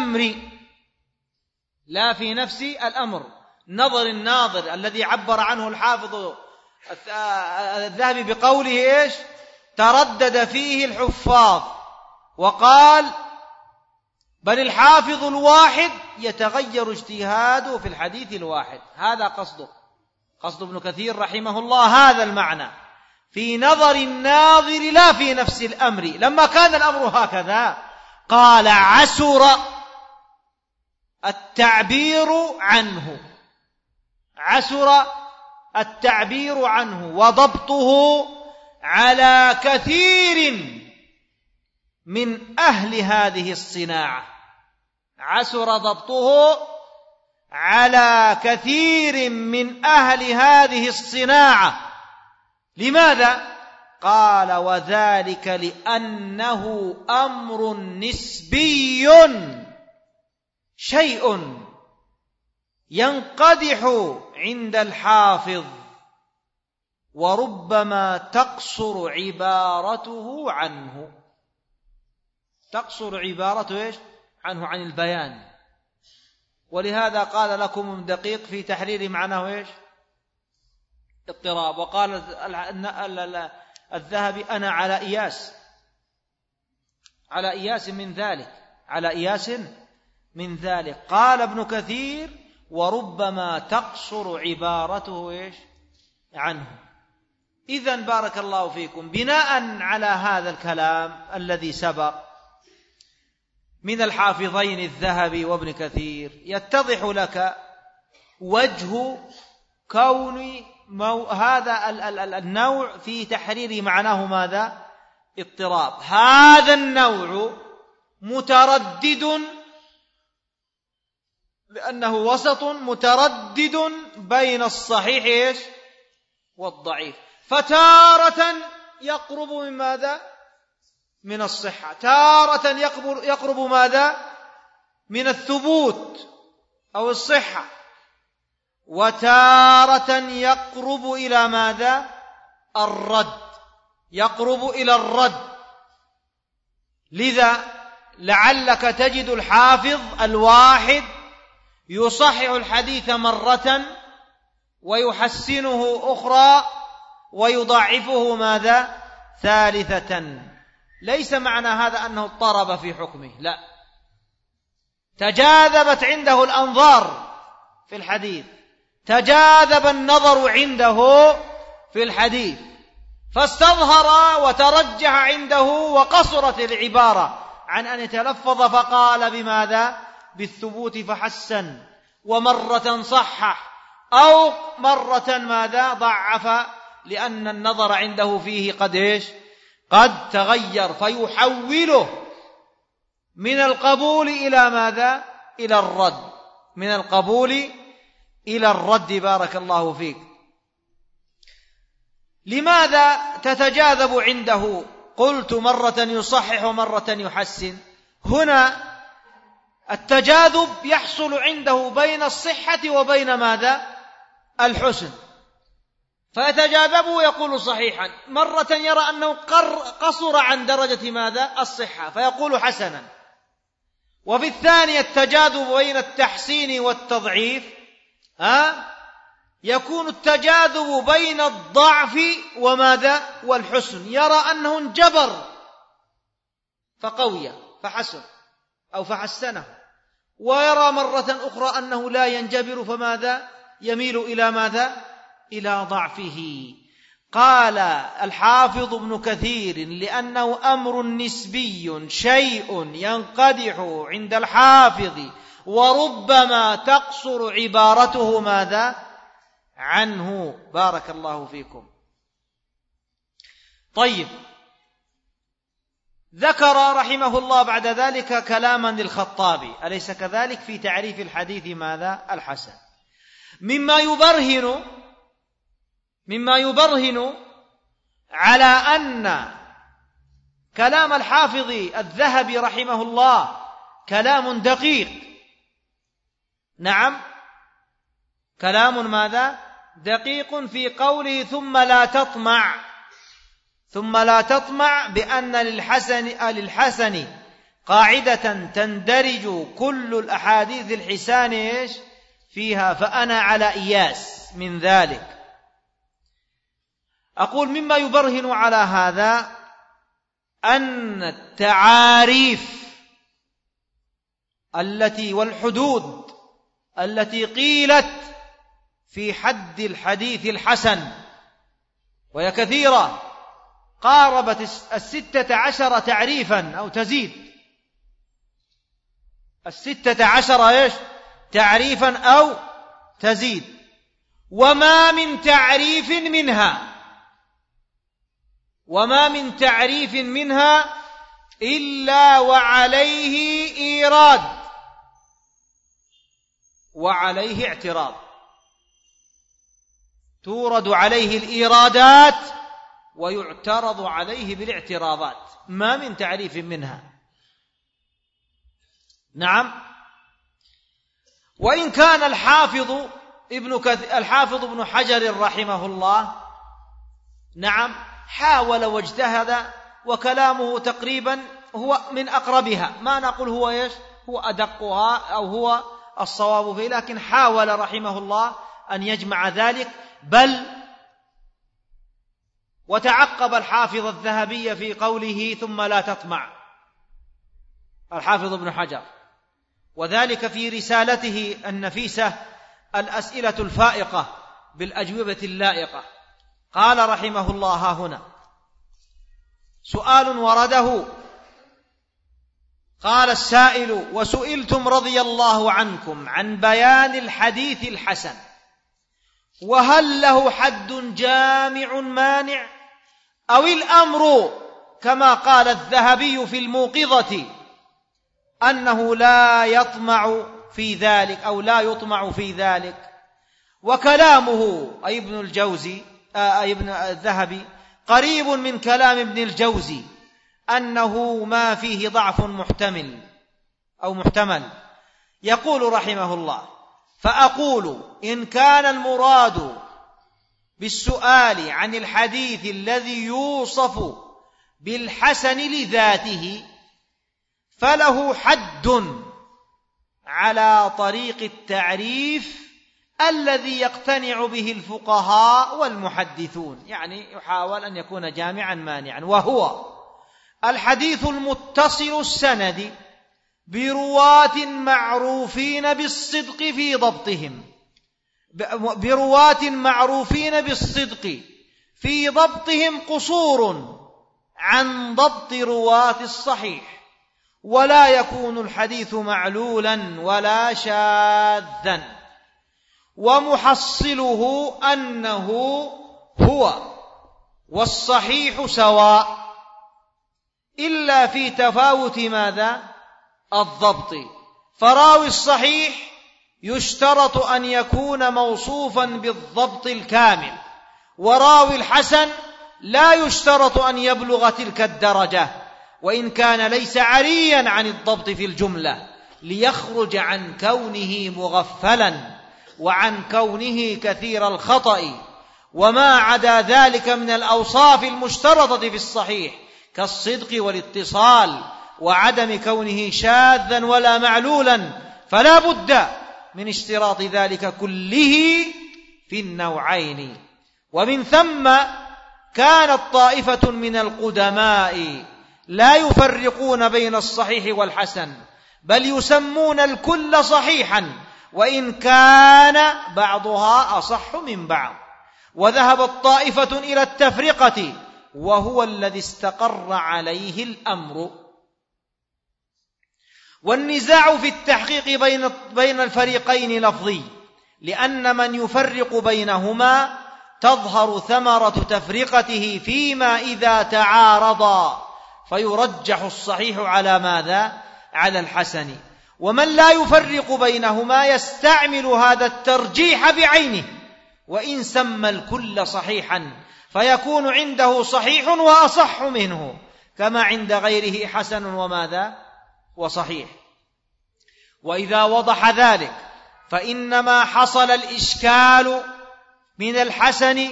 الأمر. نظر الناظر الذي عبر عنه الحافظ الذهبي بقوله إيش؟ تردد فيه الحفاظ، وقال بل الحافظ الواحد يتغير اجتهاده في الحديث الواحد. هذا قصد ابن كثير رحمه الله هذا المعنى، في نظر الناظر لا في نفس الأمر. لما كان الأمر هكذا قال: عسر التعبير عنه وضبطه على كثير من أهل هذه الصناعة. عسر ضبطه على كثير من أهل هذه الصناعة. لماذا؟ قال: وذلك لأنه أمر نسبي، شيء ينقدح عند الحافظ وربما تقصر عبارته عنه. تقصر عبارته إيش؟ عنه، عن البيان. ولهذا قال لكم ابن دقيق في تحرير معناه إيش؟ اضطراب. وقال الذهبي: أنا على إياس من ذلك. قال ابن كثير: وربما تقصر عبارته إيش؟ عنه. إذن بارك الله فيكم، بناء على هذا الكلام الذي سبق من الحافظين الذهبي وابن كثير، يتضح لك وجه كون هذا النوع في تحرير معناه ماذا؟ اضطراب. هذا النوع متردد لأنه وسط متردد بين الصحيح إيش؟ والضعيف، فتارة يقرب من ماذا؟ من الصحة، تارة يقرب ماذا؟ من الثبوت أو الصحة، وتارة يقرب إلى ماذا؟ يقرب إلى الرد. لذا لعلك تجد الحافظ الواحد يصحح الحديث مرة ويحسنه أخرى ويضعفه ماذا؟ ثالثة. ليس معنى هذا أنه اضطرب في حكمه، لا، تجاذبت عنده الأنظار في الحديث، تجاذب النظر عنده في الحديث، فاستظهر وترجح عنده وقصرت العبارة عن أن يتلفظ فقال بماذا؟ بالثبوت فحسن، ومرة صحح، أو مرة ماذا؟ ضعف، لأن النظر عنده فيه قد تغير، فيحوله من القبول إلى ماذا؟ إلى الرد، من القبول إلى الرد. بارك الله فيك. لماذا تتجاذب عنده؟ قلت مرة يصحح ومرة يحسن. هنا التجاذب يحصل عنده بين الصحة وبين ماذا؟ الحسن، فيتجاذب ويقول صحيحا، مرة يرى أنه قصر عن درجة ماذا؟ الصحة، فيقول حسنا. وفي الثانية التجاذب بين التحسين والتضعيف، يكون التجاذب بين الضعف وماذا؟ والحسن، يرى أنه انجبر فقوي فحسن أو فحسنه، ويرى مرة أخرى أنه لا ينجبر، فماذا؟ يميل إلى ماذا؟ إلى ضعفه. قال الحافظ ابن كثير: لأنه أمر نسبي، شيء ينقدح عند الحافظ وربما تقصر عبارته ماذا؟ عنه. بارك الله فيكم. طيب، ذكر رحمه الله بعد ذلك كلاما للخطابي، أليس كذلك؟ في تعريف الحديث ماذا؟ الحسن، مما يبرهن على أن كلام الحافظ الذهبي رحمه الله كلام دقيق. نعم، كلام ماذا؟ دقيق في قوله ثم لا تطمع بأن للحسن قاعدة تندرج كل الأحاديث الحسان فيها، فأنا على إياس من ذلك. أقول مما يبرهن على هذا أن التعاريف والحدود التي قيلت في حد الحديث الحسن، وهي كثيرة، قاربت 16 تعريفا أو تزيد 16 تعريفا أو تزيد، وما من تعريف منها إلا وعليه اعتراض، تورد عليه الإيرادات ويعترض عليه بالاعتراضات، ما من تعريف منها. نعم. وإن كان الحافظ ابن حجر رحمه الله نعم حاول واجتهد، وكلامه تقريبا هو من أقربها، ما نقول هو أدقها أو هو الصواب فيه، لكن حاول رحمه الله أن يجمع ذلك، بل وتعقب الحافظ الذهبي في قوله ثم لا تطمع، الحافظ ابن حجر، وذلك في رسالته النفيسة الأسئلة الفائقة بالأجوبة اللائقة. قال رحمه الله: ها هنا سؤال ورده، قال السائل: وسئلتم رضي الله عنكم عن بيان الحديث الحسن، وهل له حد جامع مانع، أو الأمر كما قال الذهبي في الموقظة أنه لا يطمع في ذلك أو لا يطمع في ذلك. وكلامه أي ابن الذهبي قريب من كلام ابن الجوزي، أنه ما فيه ضعف محتمل. يقول رحمه الله: فأقول إن كان المراد بالسؤال عن الحديث الذي يوصف بالحسن لذاته فله حد على طريق التعريف الذي يقتنع به الفقهاء والمحدثون، يعني يحاول أن يكون جامعا مانعا، وهو الحديث المتصل السند برواة معروفين بالصدق في ضبطهم قصور عن ضبط رواة الصحيح، ولا يكون الحديث معلولا ولا شاذا، ومحصله أنه هو والصحيح سواء، إلا في تفاوت ماذا؟ الضبط. فراوي الصحيح يشترط أن يكون موصوفا بالضبط الكامل، وراوي الحسن لا يشترط أن يبلغ تلك الدرجة، وإن كان ليس عريا عن الضبط في الجملة، ليخرج عن كونه مغفلا وعن كونه كثير الخطأ. وما عدا ذلك من الأوصاف المشترطة في الصحيح كالصدق والاتصال وعدم كونه شاذا ولا معلولا، فلا بد من اشتراط ذلك كله في النوعين. ومن ثم كانت طائفة من القدماء لا يفرقون بين الصحيح والحسن، بل يسمون الكل صحيحا، وإن كان بعضها أصح من بعض. وذهبت طائفة إلى التفرقة، وهو الذي استقر عليه الأمر. والنزاع في التحقيق بين الفريقين لفظي، لأن من يفرق بينهما تظهر ثمرة تفرقته فيما إذا تعارضا، فيرجح الصحيح على ماذا؟ على الحسن. ومن لا يفرق بينهما يستعمل هذا الترجيح بعينه، وإن سمى الكل صحيحا فيكون عنده صحيح وأصح منه، كما عند غيره حسن وماذا؟ وصحيح. وإذا وضح ذلك فإنما حصل الإشكال من الحسن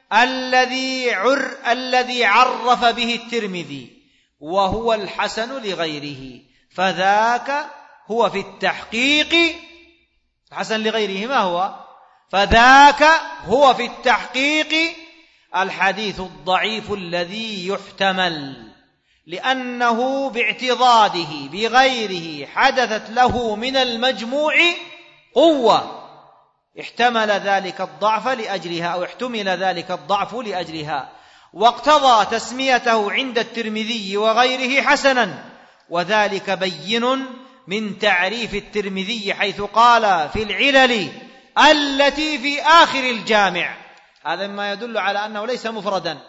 الذي عرف به الترمذي، وهو الحسن لغيره، فذاك هو في التحقيق الحسن لغيره. ما هو؟ فذاك هو في التحقيق الحديث الضعيف الذي يحتمل، لأنه باعتضاده بغيره حدثت له من المجموع قوة احتمل ذلك الضعف لأجلها، أو احتمل ذلك الضعف لأجلها، واقتضى تسميته عند الترمذي وغيره حسنا. وذلك بين من تعريف الترمذي حيث قال في العلل التي في آخر الجامع، هذا ما يدل على أنه ليس مفردا،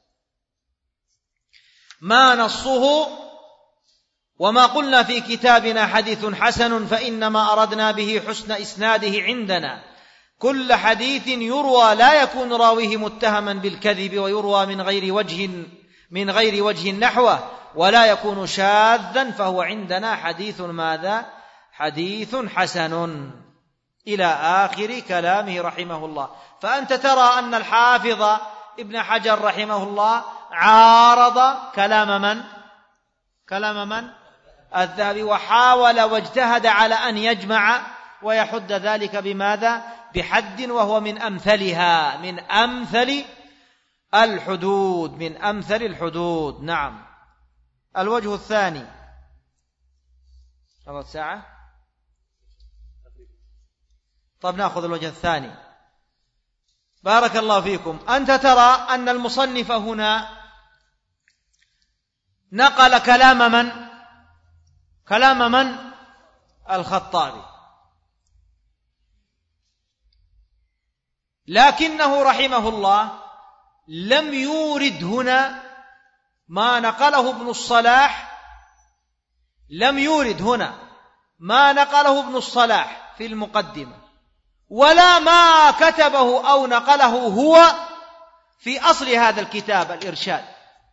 ما نصه وما قلنا في كتابنا حديث حسن فإنما أردنا به حسن إسناده عندنا. كل حديث يروى لا يكون راويه متهما بالكذب، ويروى من غير وجه نحوه، ولا يكون شاذا، فهو عندنا حديث ماذا؟ حديث حسن، إلى آخر كلامه رحمه الله. فأنت ترى أن الحافظ ابن حجر رحمه الله عارض كلام من؟ الذهبي، وحاول واجتهد على أن يجمع ويحد ذلك بماذا؟ بحد، وهو من أمثلها، من أمثل الحدود. نعم. الوجه الثاني. قضت ساعة؟ طب نأخذ الوجه الثاني. بارك الله فيكم. أنت ترى أن المصنف هنا نقل كلام من؟ الخطابي، لكنه رحمه الله لم يورد هنا ما نقله ابن الصلاح، في المقدمة، ولا ما كتبه أو نقله هو في أصل هذا الكتاب الإرشاد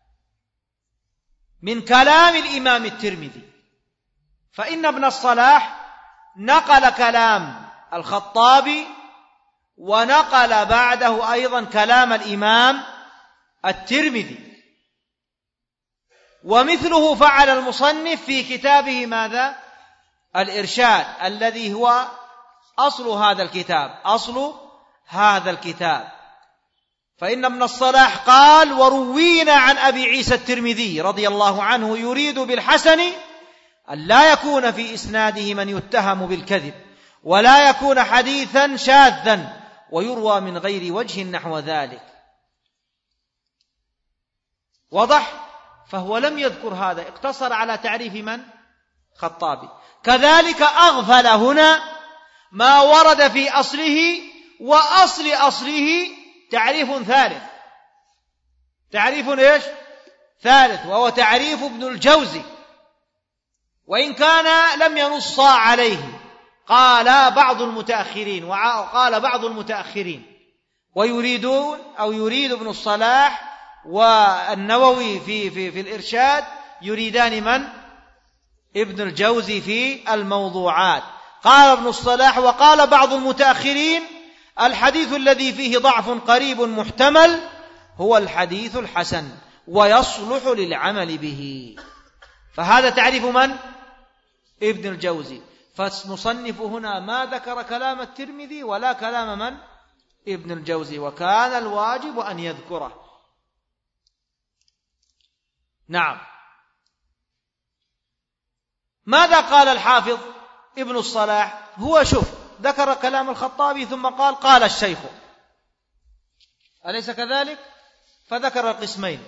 من كلام الإمام الترمذي. فإن ابن الصلاح نقل كلام الخطابي، ونقل بعده أيضا كلام الإمام الترمذي، ومثله فعل المصنف في كتابه ماذا؟ الإرشاد، الذي هو أصل هذا الكتاب. فإن ابن الصلاح قال: وروينا عن أبي عيسى الترمذي رضي الله عنه يريد بالحسن أن لا يكون في إسناده من يتهم بالكذب، ولا يكون حديثا شاذا، ويروى من غير وجه نحو ذلك. واضح؟ فهو لم يذكر هذا، اقتصر على تعريف من؟ خطابي. كذلك أغفل هنا ما ورد في أصله، وأصل أصله تعريف ثالث. تعريف إيش؟ ثالث، وهو تعريف ابن الجوزي، وإن كان لم ينص عليه. قال بعض المتأخرين وقال بعض المتأخرين ويريدون أو يريد ابن الصلاح والنووي في الإرشاد يريدان من؟ ابن الجوزي في الموضوعات. قال ابن الصلاح وقال بعض المتأخرين: الحديث الذي فيه ضعف قريب محتمل هو الحديث الحسن ويصلح للعمل به. فهذا تعريف من؟ ابن الجوزي. فالمصنف هنا ما ذكر كلام الترمذي ولا كلام من؟ ابن الجوزي، وكان الواجب أن يذكره. نعم. ماذا قال الحافظ ابن الصلاح؟ هو شوف ذكر كلام الخطابي ثم قال الشيخ، أليس كذلك؟ فذكر القسمين،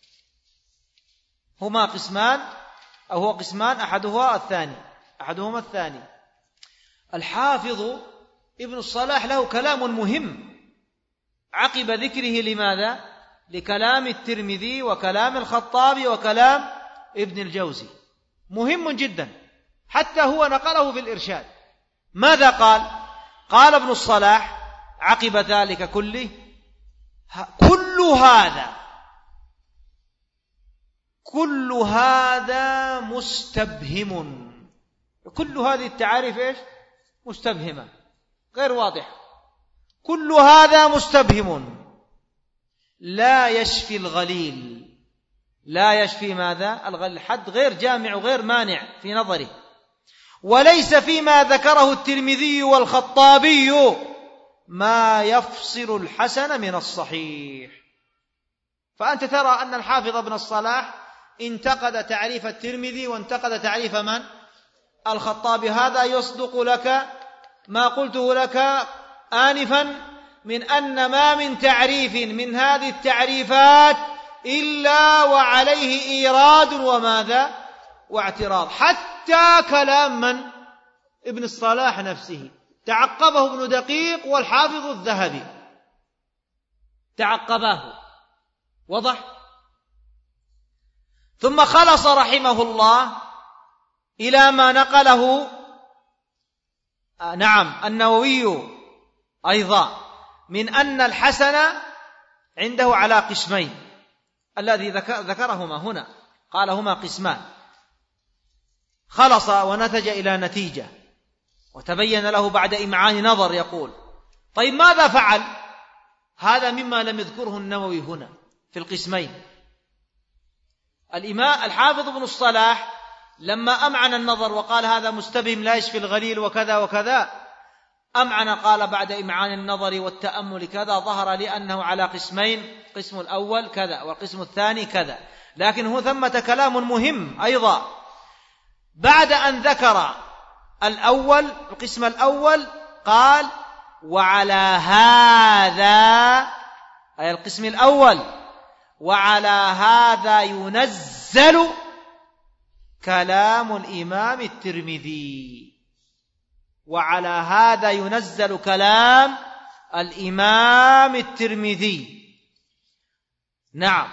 هما قسمان أو هو قسمان، أحدهما الثاني. الحافظ ابن الصلاح له كلام مهم عقب ذكره، لماذا؟ لكلام الترمذي وكلام الخطابي وكلام ابن الجوزي، مهم جدا، حتى هو نقله في الإرشاد. ماذا قال؟ قال ابن الصلاح عقب ذلك كله: كل هذا مستبهم. كل هذه التعاريف إيش؟ مستبهمة، غير واضحة. كل هذا مستبهم لا يشفي الغليل. لا يشفي ماذا؟ الغليل، حد غير جامع وغير مانع في نظره. وليس فيما ذكره الترمذي والخطابي ما يفصل الحسن من الصحيح. فأنت ترى أن الحافظ ابن الصلاح انتقد تعريف الترمذي وانتقد تعريف من؟ الخطابي. هذا يصدق لك ما قلته لك آنفا من أن ما من تعريف من هذه التعريفات إلا وعليه إيراد وماذا؟ واعتراض. حتى كلام من؟ ابن الصلاح نفسه تعقبه ابن دقيق والحافظ الذهبي تعقباه. وضح؟ ثم خلص رحمه الله إلى ما نقله النووي أيضا من أن الحسن عنده على قسمين، الذي ذكرهما هنا، قال هما قسمان. خلص ونتج إلى نتيجة وتبين له بعد إمعان نظر. يقول: طيب ماذا فعل؟ هذا مما لم يذكره النووي هنا في القسمين. الحافظ ابن الصلاح لما أمعن النظر وقال هذا مستبهم لا يشفي الغليل وكذا وكذا، أمعن قال بعد إمعان النظر والتأمل كذا، ظهر لي أنه على قسمين، قسم الأول كذا والقسم الثاني كذا. لكن هو ثمة كلام مهم أيضا بعد أن ذكر القسم الأول قال: وعلى هذا، أي القسم الأول، وعلى هذا ينزل كلام الإمام الترمذي. وعلى هذا ينزل كلام الإمام الترمذي. نعم.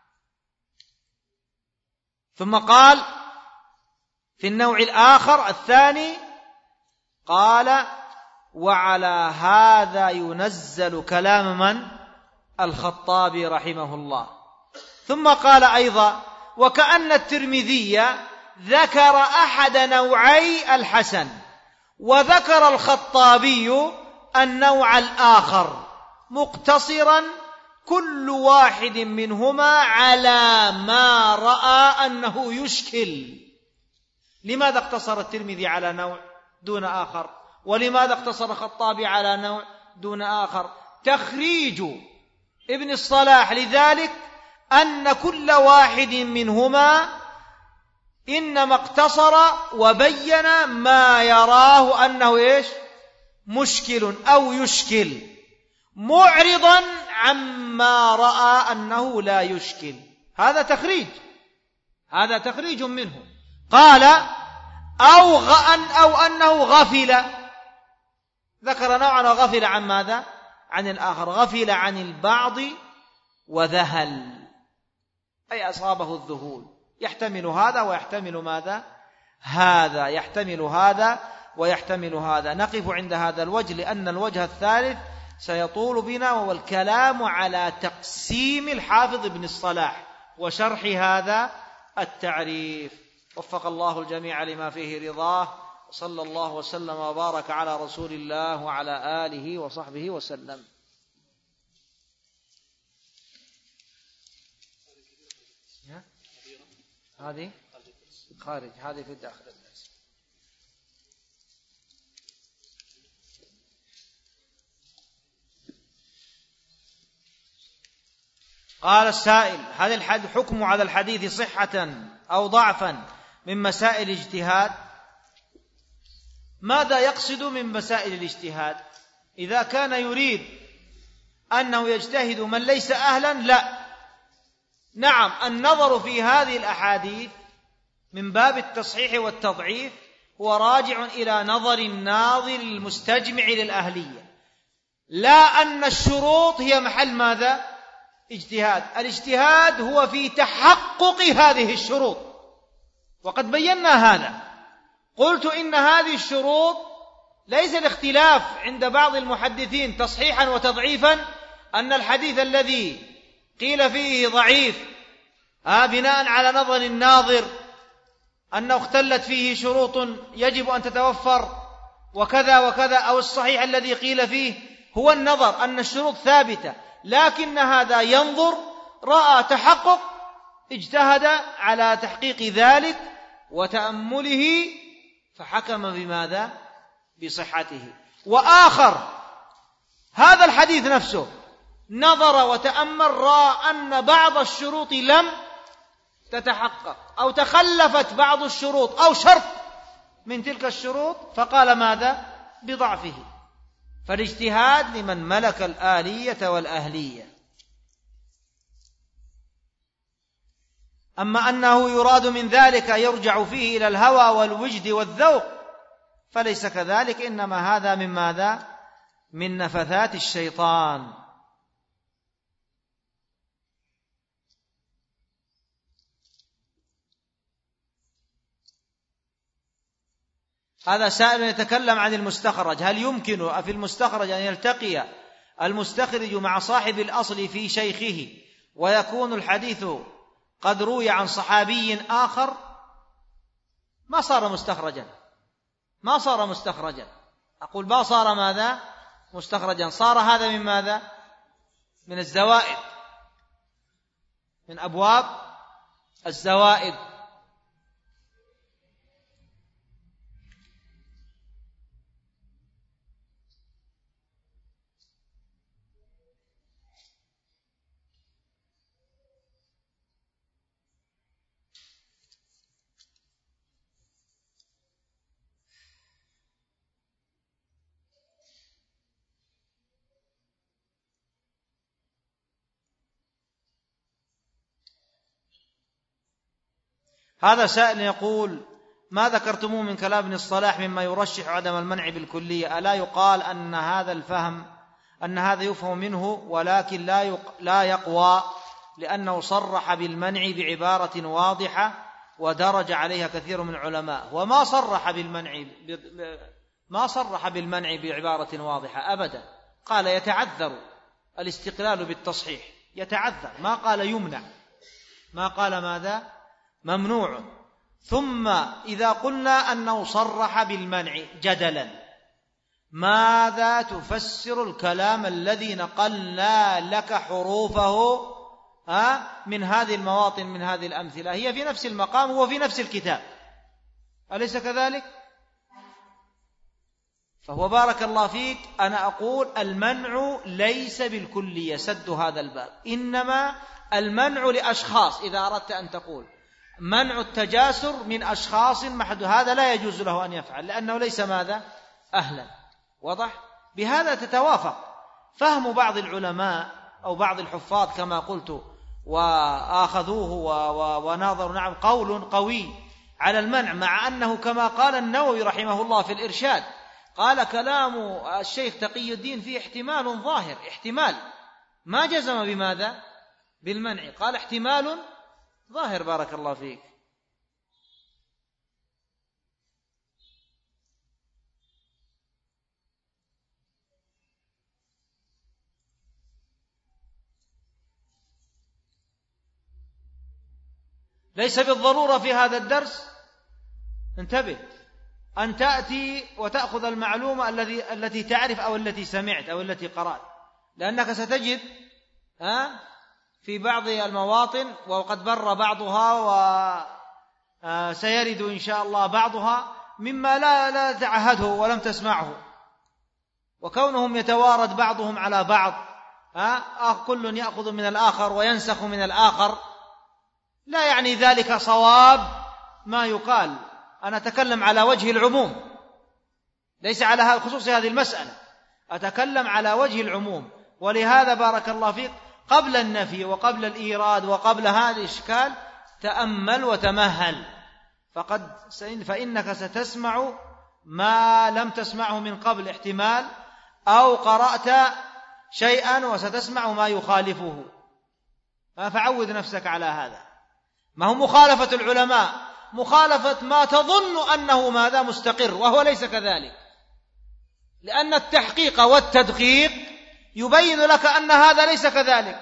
ثم قال في النوع الآخر الثاني، قال: وعلى هذا ينزل كلام من؟ الخطابي رحمه الله. ثم قال أيضا: وكأن الترمذي ذكر أحد نوعي الحسن، وذكر الخطابي النوع الآخر، مقتصرا كل واحد منهما على ما رأى أنه يشكل. لماذا اقتصر الترمذي على نوع دون آخر؟ ولماذا اقتصر الخطابي على نوع دون آخر؟ تخريج ابن الصلاح لذلك أن كل واحد منهما إنما اقتصر وبين ما يراه أنه إيش؟ مشكل أو يشكل، معرضا عما رأى أنه لا يشكل. هذا تخريج منه. قال أو أنه غفل، ذكر نوعا وغفل عن ماذا؟ عن الآخر. غفل عن البعض وذهل، أي أصابه الذهول. يحتمل هذا ويحتمل ماذا؟ هذا، يحتمل هذا ويحتمل هذا. نقف عند هذا الوجه لأن الوجه الثالث سيطول بنا، وهو الكلام على تقسيم الحافظ ابن الصلاح وشرح هذا التعريف. وفق الله الجميع لما فيه رضاه، وصلى الله وسلم وبارك على رسول الله وعلى آله وصحبه وسلم. هذه خارج، هذه في الداخل. قال السائل: هل الحكم على الحديث صحة أو ضعفا من مسائل الاجتهاد؟ ماذا يقصد من مسائل الاجتهاد؟ إذا كان يريد أنه يجتهد من ليس أهلا، لا. نعم، النظر في هذه الأحاديث من باب التصحيح والتضعيف هو راجع إلى نظر الناظر المستجمع للأهلية، لا أن الشروط هي محل ماذا؟ اجتهاد. الاجتهاد هو في تحقق هذه الشروط، وقد بينا هذا. قلت إن هذه الشروط ليس الاختلاف عند بعض المحدثين تصحيحا وتضعيفا أن الحديث الذي قيل فيه ضعيف بناء على نظر الناظر أنه اختلت فيه شروط يجب أن تتوفر وكذا وكذا، أو الصحيح الذي قيل فيه هو النظر أن الشروط ثابتة، لكن هذا ينظر رأى تحقق، اجتهد على تحقيق ذلك وتأمله فحكم بماذا؟ بصحته. وآخر هذا الحديث نفسه نظر وتأمل، رأى أن بعض الشروط لم تتحقق أو تخلفت بعض الشروط أو شرط من تلك الشروط، فقال ماذا؟ بضعفه. فالاجتهاد لمن ملك الآلية والأهلية. أما أنه يراد من ذلك يرجع فيه إلى الهوى والوجد والذوق فليس كذلك، إنما هذا من ماذا؟ من نفثات الشيطان. هذا سائل يتكلم عن المستخرج: هل يمكن في المستخرج أن يلتقي المستخرج مع صاحب الأصل في شيخه ويكون الحديث قد روي عن صحابي آخر؟ ما صار مستخرجا. أقول ما صار ماذا؟ مستخرجا. صار هذا من ماذا؟ من الزوائد، من أبواب الزوائد. هذا سائل يقول: ما ذكرتموه من كلام ابن الصلاح مما يرشح عدم المنع بالكلية، ألا يقال أن هذا يفهم منه ولكن لا يقوى، لأنه صرح بالمنع بعبارة واضحة ودرج عليها كثير من العلماء، وما صرح بالمنع بعبارة واضحة أبدا. قال يتعذر الاستقلال بالتصحيح، يتعذر، ما قال يمنع، ما قال ماذا؟ ممنوع. ثم إذا قلنا أنه صرح بالمنع جدلا، ماذا تفسر الكلام الذي نقلنا لك حروفه من هذه المواطن، من هذه الأمثلة؟ هي في نفس المقام وفي نفس الكتاب، أليس كذلك؟ فهو بارك الله فيك، أنا أقول المنع ليس بالكلية سد هذا الباب، إنما المنع لأشخاص. إذا أردت أن تقول منع التجاسر من أشخاص محدود، هذا لا يجوز له أن يفعل لأنه ليس ماذا؟ أهلا. وضح؟ بهذا تتوافق فهم بعض العلماء أو بعض الحفاظ كما قلت، وآخذوه وناظروا. نعم، قول قوي على المنع، مع أنه كما قال النووي رحمه الله في الإرشاد، قال كلام الشيخ تقي الدين فيه احتمال ظاهر، احتمال، ما جزم بماذا؟ بالمنع، قال احتمال ظاهر. بارك الله فيك. ليس بالضرورة في هذا الدرس، انتبه، أن تأتي وتأخذ المعلومة التي تعرف أو التي سمعت أو التي قرأت، لأنك ستجد في بعض المواطن، وقد بر بعضها وسيرد إن شاء الله بعضها، مما لا تعهده ولم تسمعه، وكونهم يتوارد بعضهم على بعض، كل يأخذ من الآخر وينسخ من الآخر، لا يعني ذلك صواب ما يقال. أنا أتكلم على وجه العموم، ليس على خصوص هذه المسألة، أتكلم على وجه العموم. ولهذا بارك الله فيك، قبل النفي وقبل الإيراد وقبل هذا الإشكال تأمل وتمهل، فإنك ستسمع ما لم تسمعه من قبل احتمال، أو قرأت شيئا وستسمع ما يخالفه، فعود نفسك على هذا. ما هو مخالفة العلماء مخالفة ما تظن أنه ماذا مستقر، وهو ليس كذلك، لأن التحقيق والتدقيق يبين لك أن هذا ليس كذلك،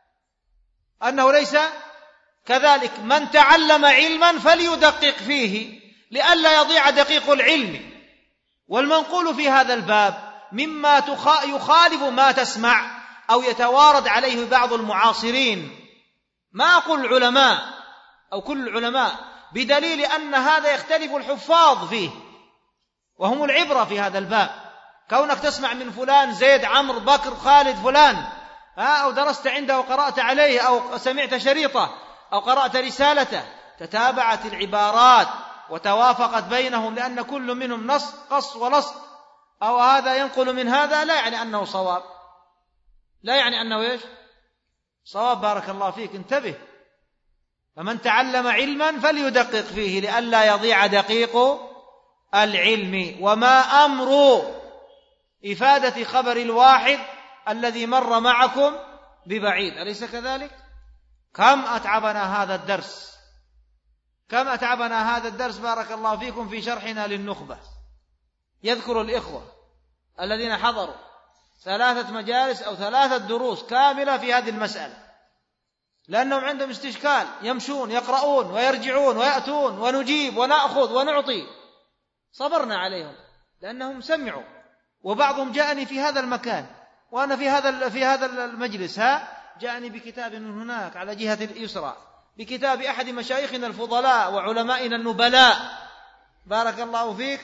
أنه ليس كذلك. من تعلم علما فليدقق فيه لئلا يضيع دقيق العلم. والمنقول في هذا الباب مما يخالف ما تسمع أو يتوارد عليه بعض المعاصرين، ما أقول العلماء أو كل العلماء، بدليل أن هذا يختلف الحفاظ فيه، وهم العبرة في هذا الباب. كونك تسمع من فلان زيد عمرو بكر خالد فلان، أو درست عنده وقرأت عليه أو سمعت شريطه أو قرأت رسالته، تتابعت العبارات وتوافقت بينهم، لأن كل منهم نص قص ولصق، أو هذا ينقل من هذا، لا يعني أنه صواب، لا يعني أنه إيش؟ صواب. بارك الله فيك، انتبه. فمن تعلم علما فليدقق فيه لئلا يضيع دقيق العلم. وما أمر إفادة خبر الواحد الذي مر معكم ببعيد، أليس كذلك؟ كم أتعبنا هذا الدرس، كم أتعبنا هذا الدرس بارك الله فيكم في شرحنا للنخبة. يذكر الإخوة الذين حضروا 3 مجالس أو 3 دروس كاملة في هذه المسألة، لأنهم عندهم استشكال، يمشون يقرؤون ويرجعون ويأتون ونجيب ونأخذ ونعطي، صبرنا عليهم لأنهم سمعوا. وبعضهم جاءني في هذا المكان وأنا في هذا المجلس، جاءني بكتاب من هناك على جهة اليسرى، بكتاب أحد مشايخنا الفضلاء وعلمائنا النبلاء، بارك الله فيك.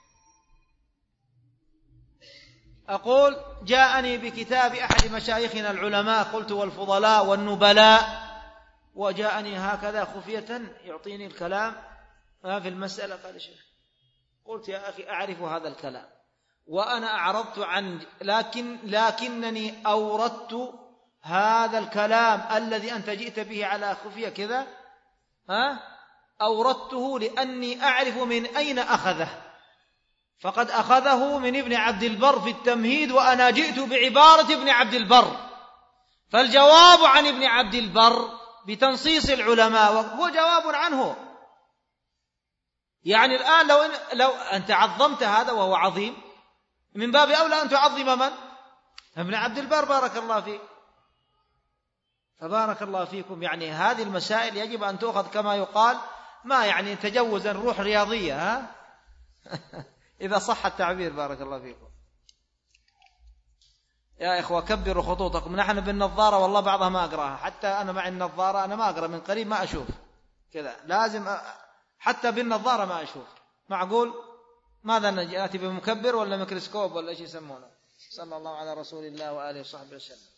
أقول جاءني بكتاب أحد مشايخنا العلماء، قلت والفضلاء والنبلاء، وجاءني هكذا خفية يعطيني الكلام في المسألة. قال شيخ، قلت يا أخي أعرف هذا الكلام وأنا أعرضت عن، لكنني أوردت هذا الكلام الذي أنت جئت به على خفية كذا، أوردته لأني أعرف من أين أخذه، فقد أخذه من ابن عبد البر في التمهيد، وأنا جئت بعبارة ابن عبد البر، فالجواب عن ابن عبد البر بتنصيص العلماء وهو جواب عنه. يعني الآن لو أنت عظمت هذا وهو عظيم، من باب أولى أن تعظم من؟ ابن عبد البر، بارك الله فيك. فبارك الله فيكم، يعني هذه المسائل يجب أن تأخذ كما يقال، ما يعني تجوزا روح رياضية، إذا صح التعبير، بارك الله فيكم. يا إخوة كبروا خطوطكم، نحن بالنظارة والله بعضها ما أقرأها، حتى أنا مع النظارة أنا ما أقرأ من قريب، ما أشوف كذا، لازم حتى بالنظارة ما أشوف. معقول ماذا نأتي بمكبر ولا ميكروسكوب ولا إيش يسمونه؟ صلى الله على رسول الله وآله وصحبه وسلم.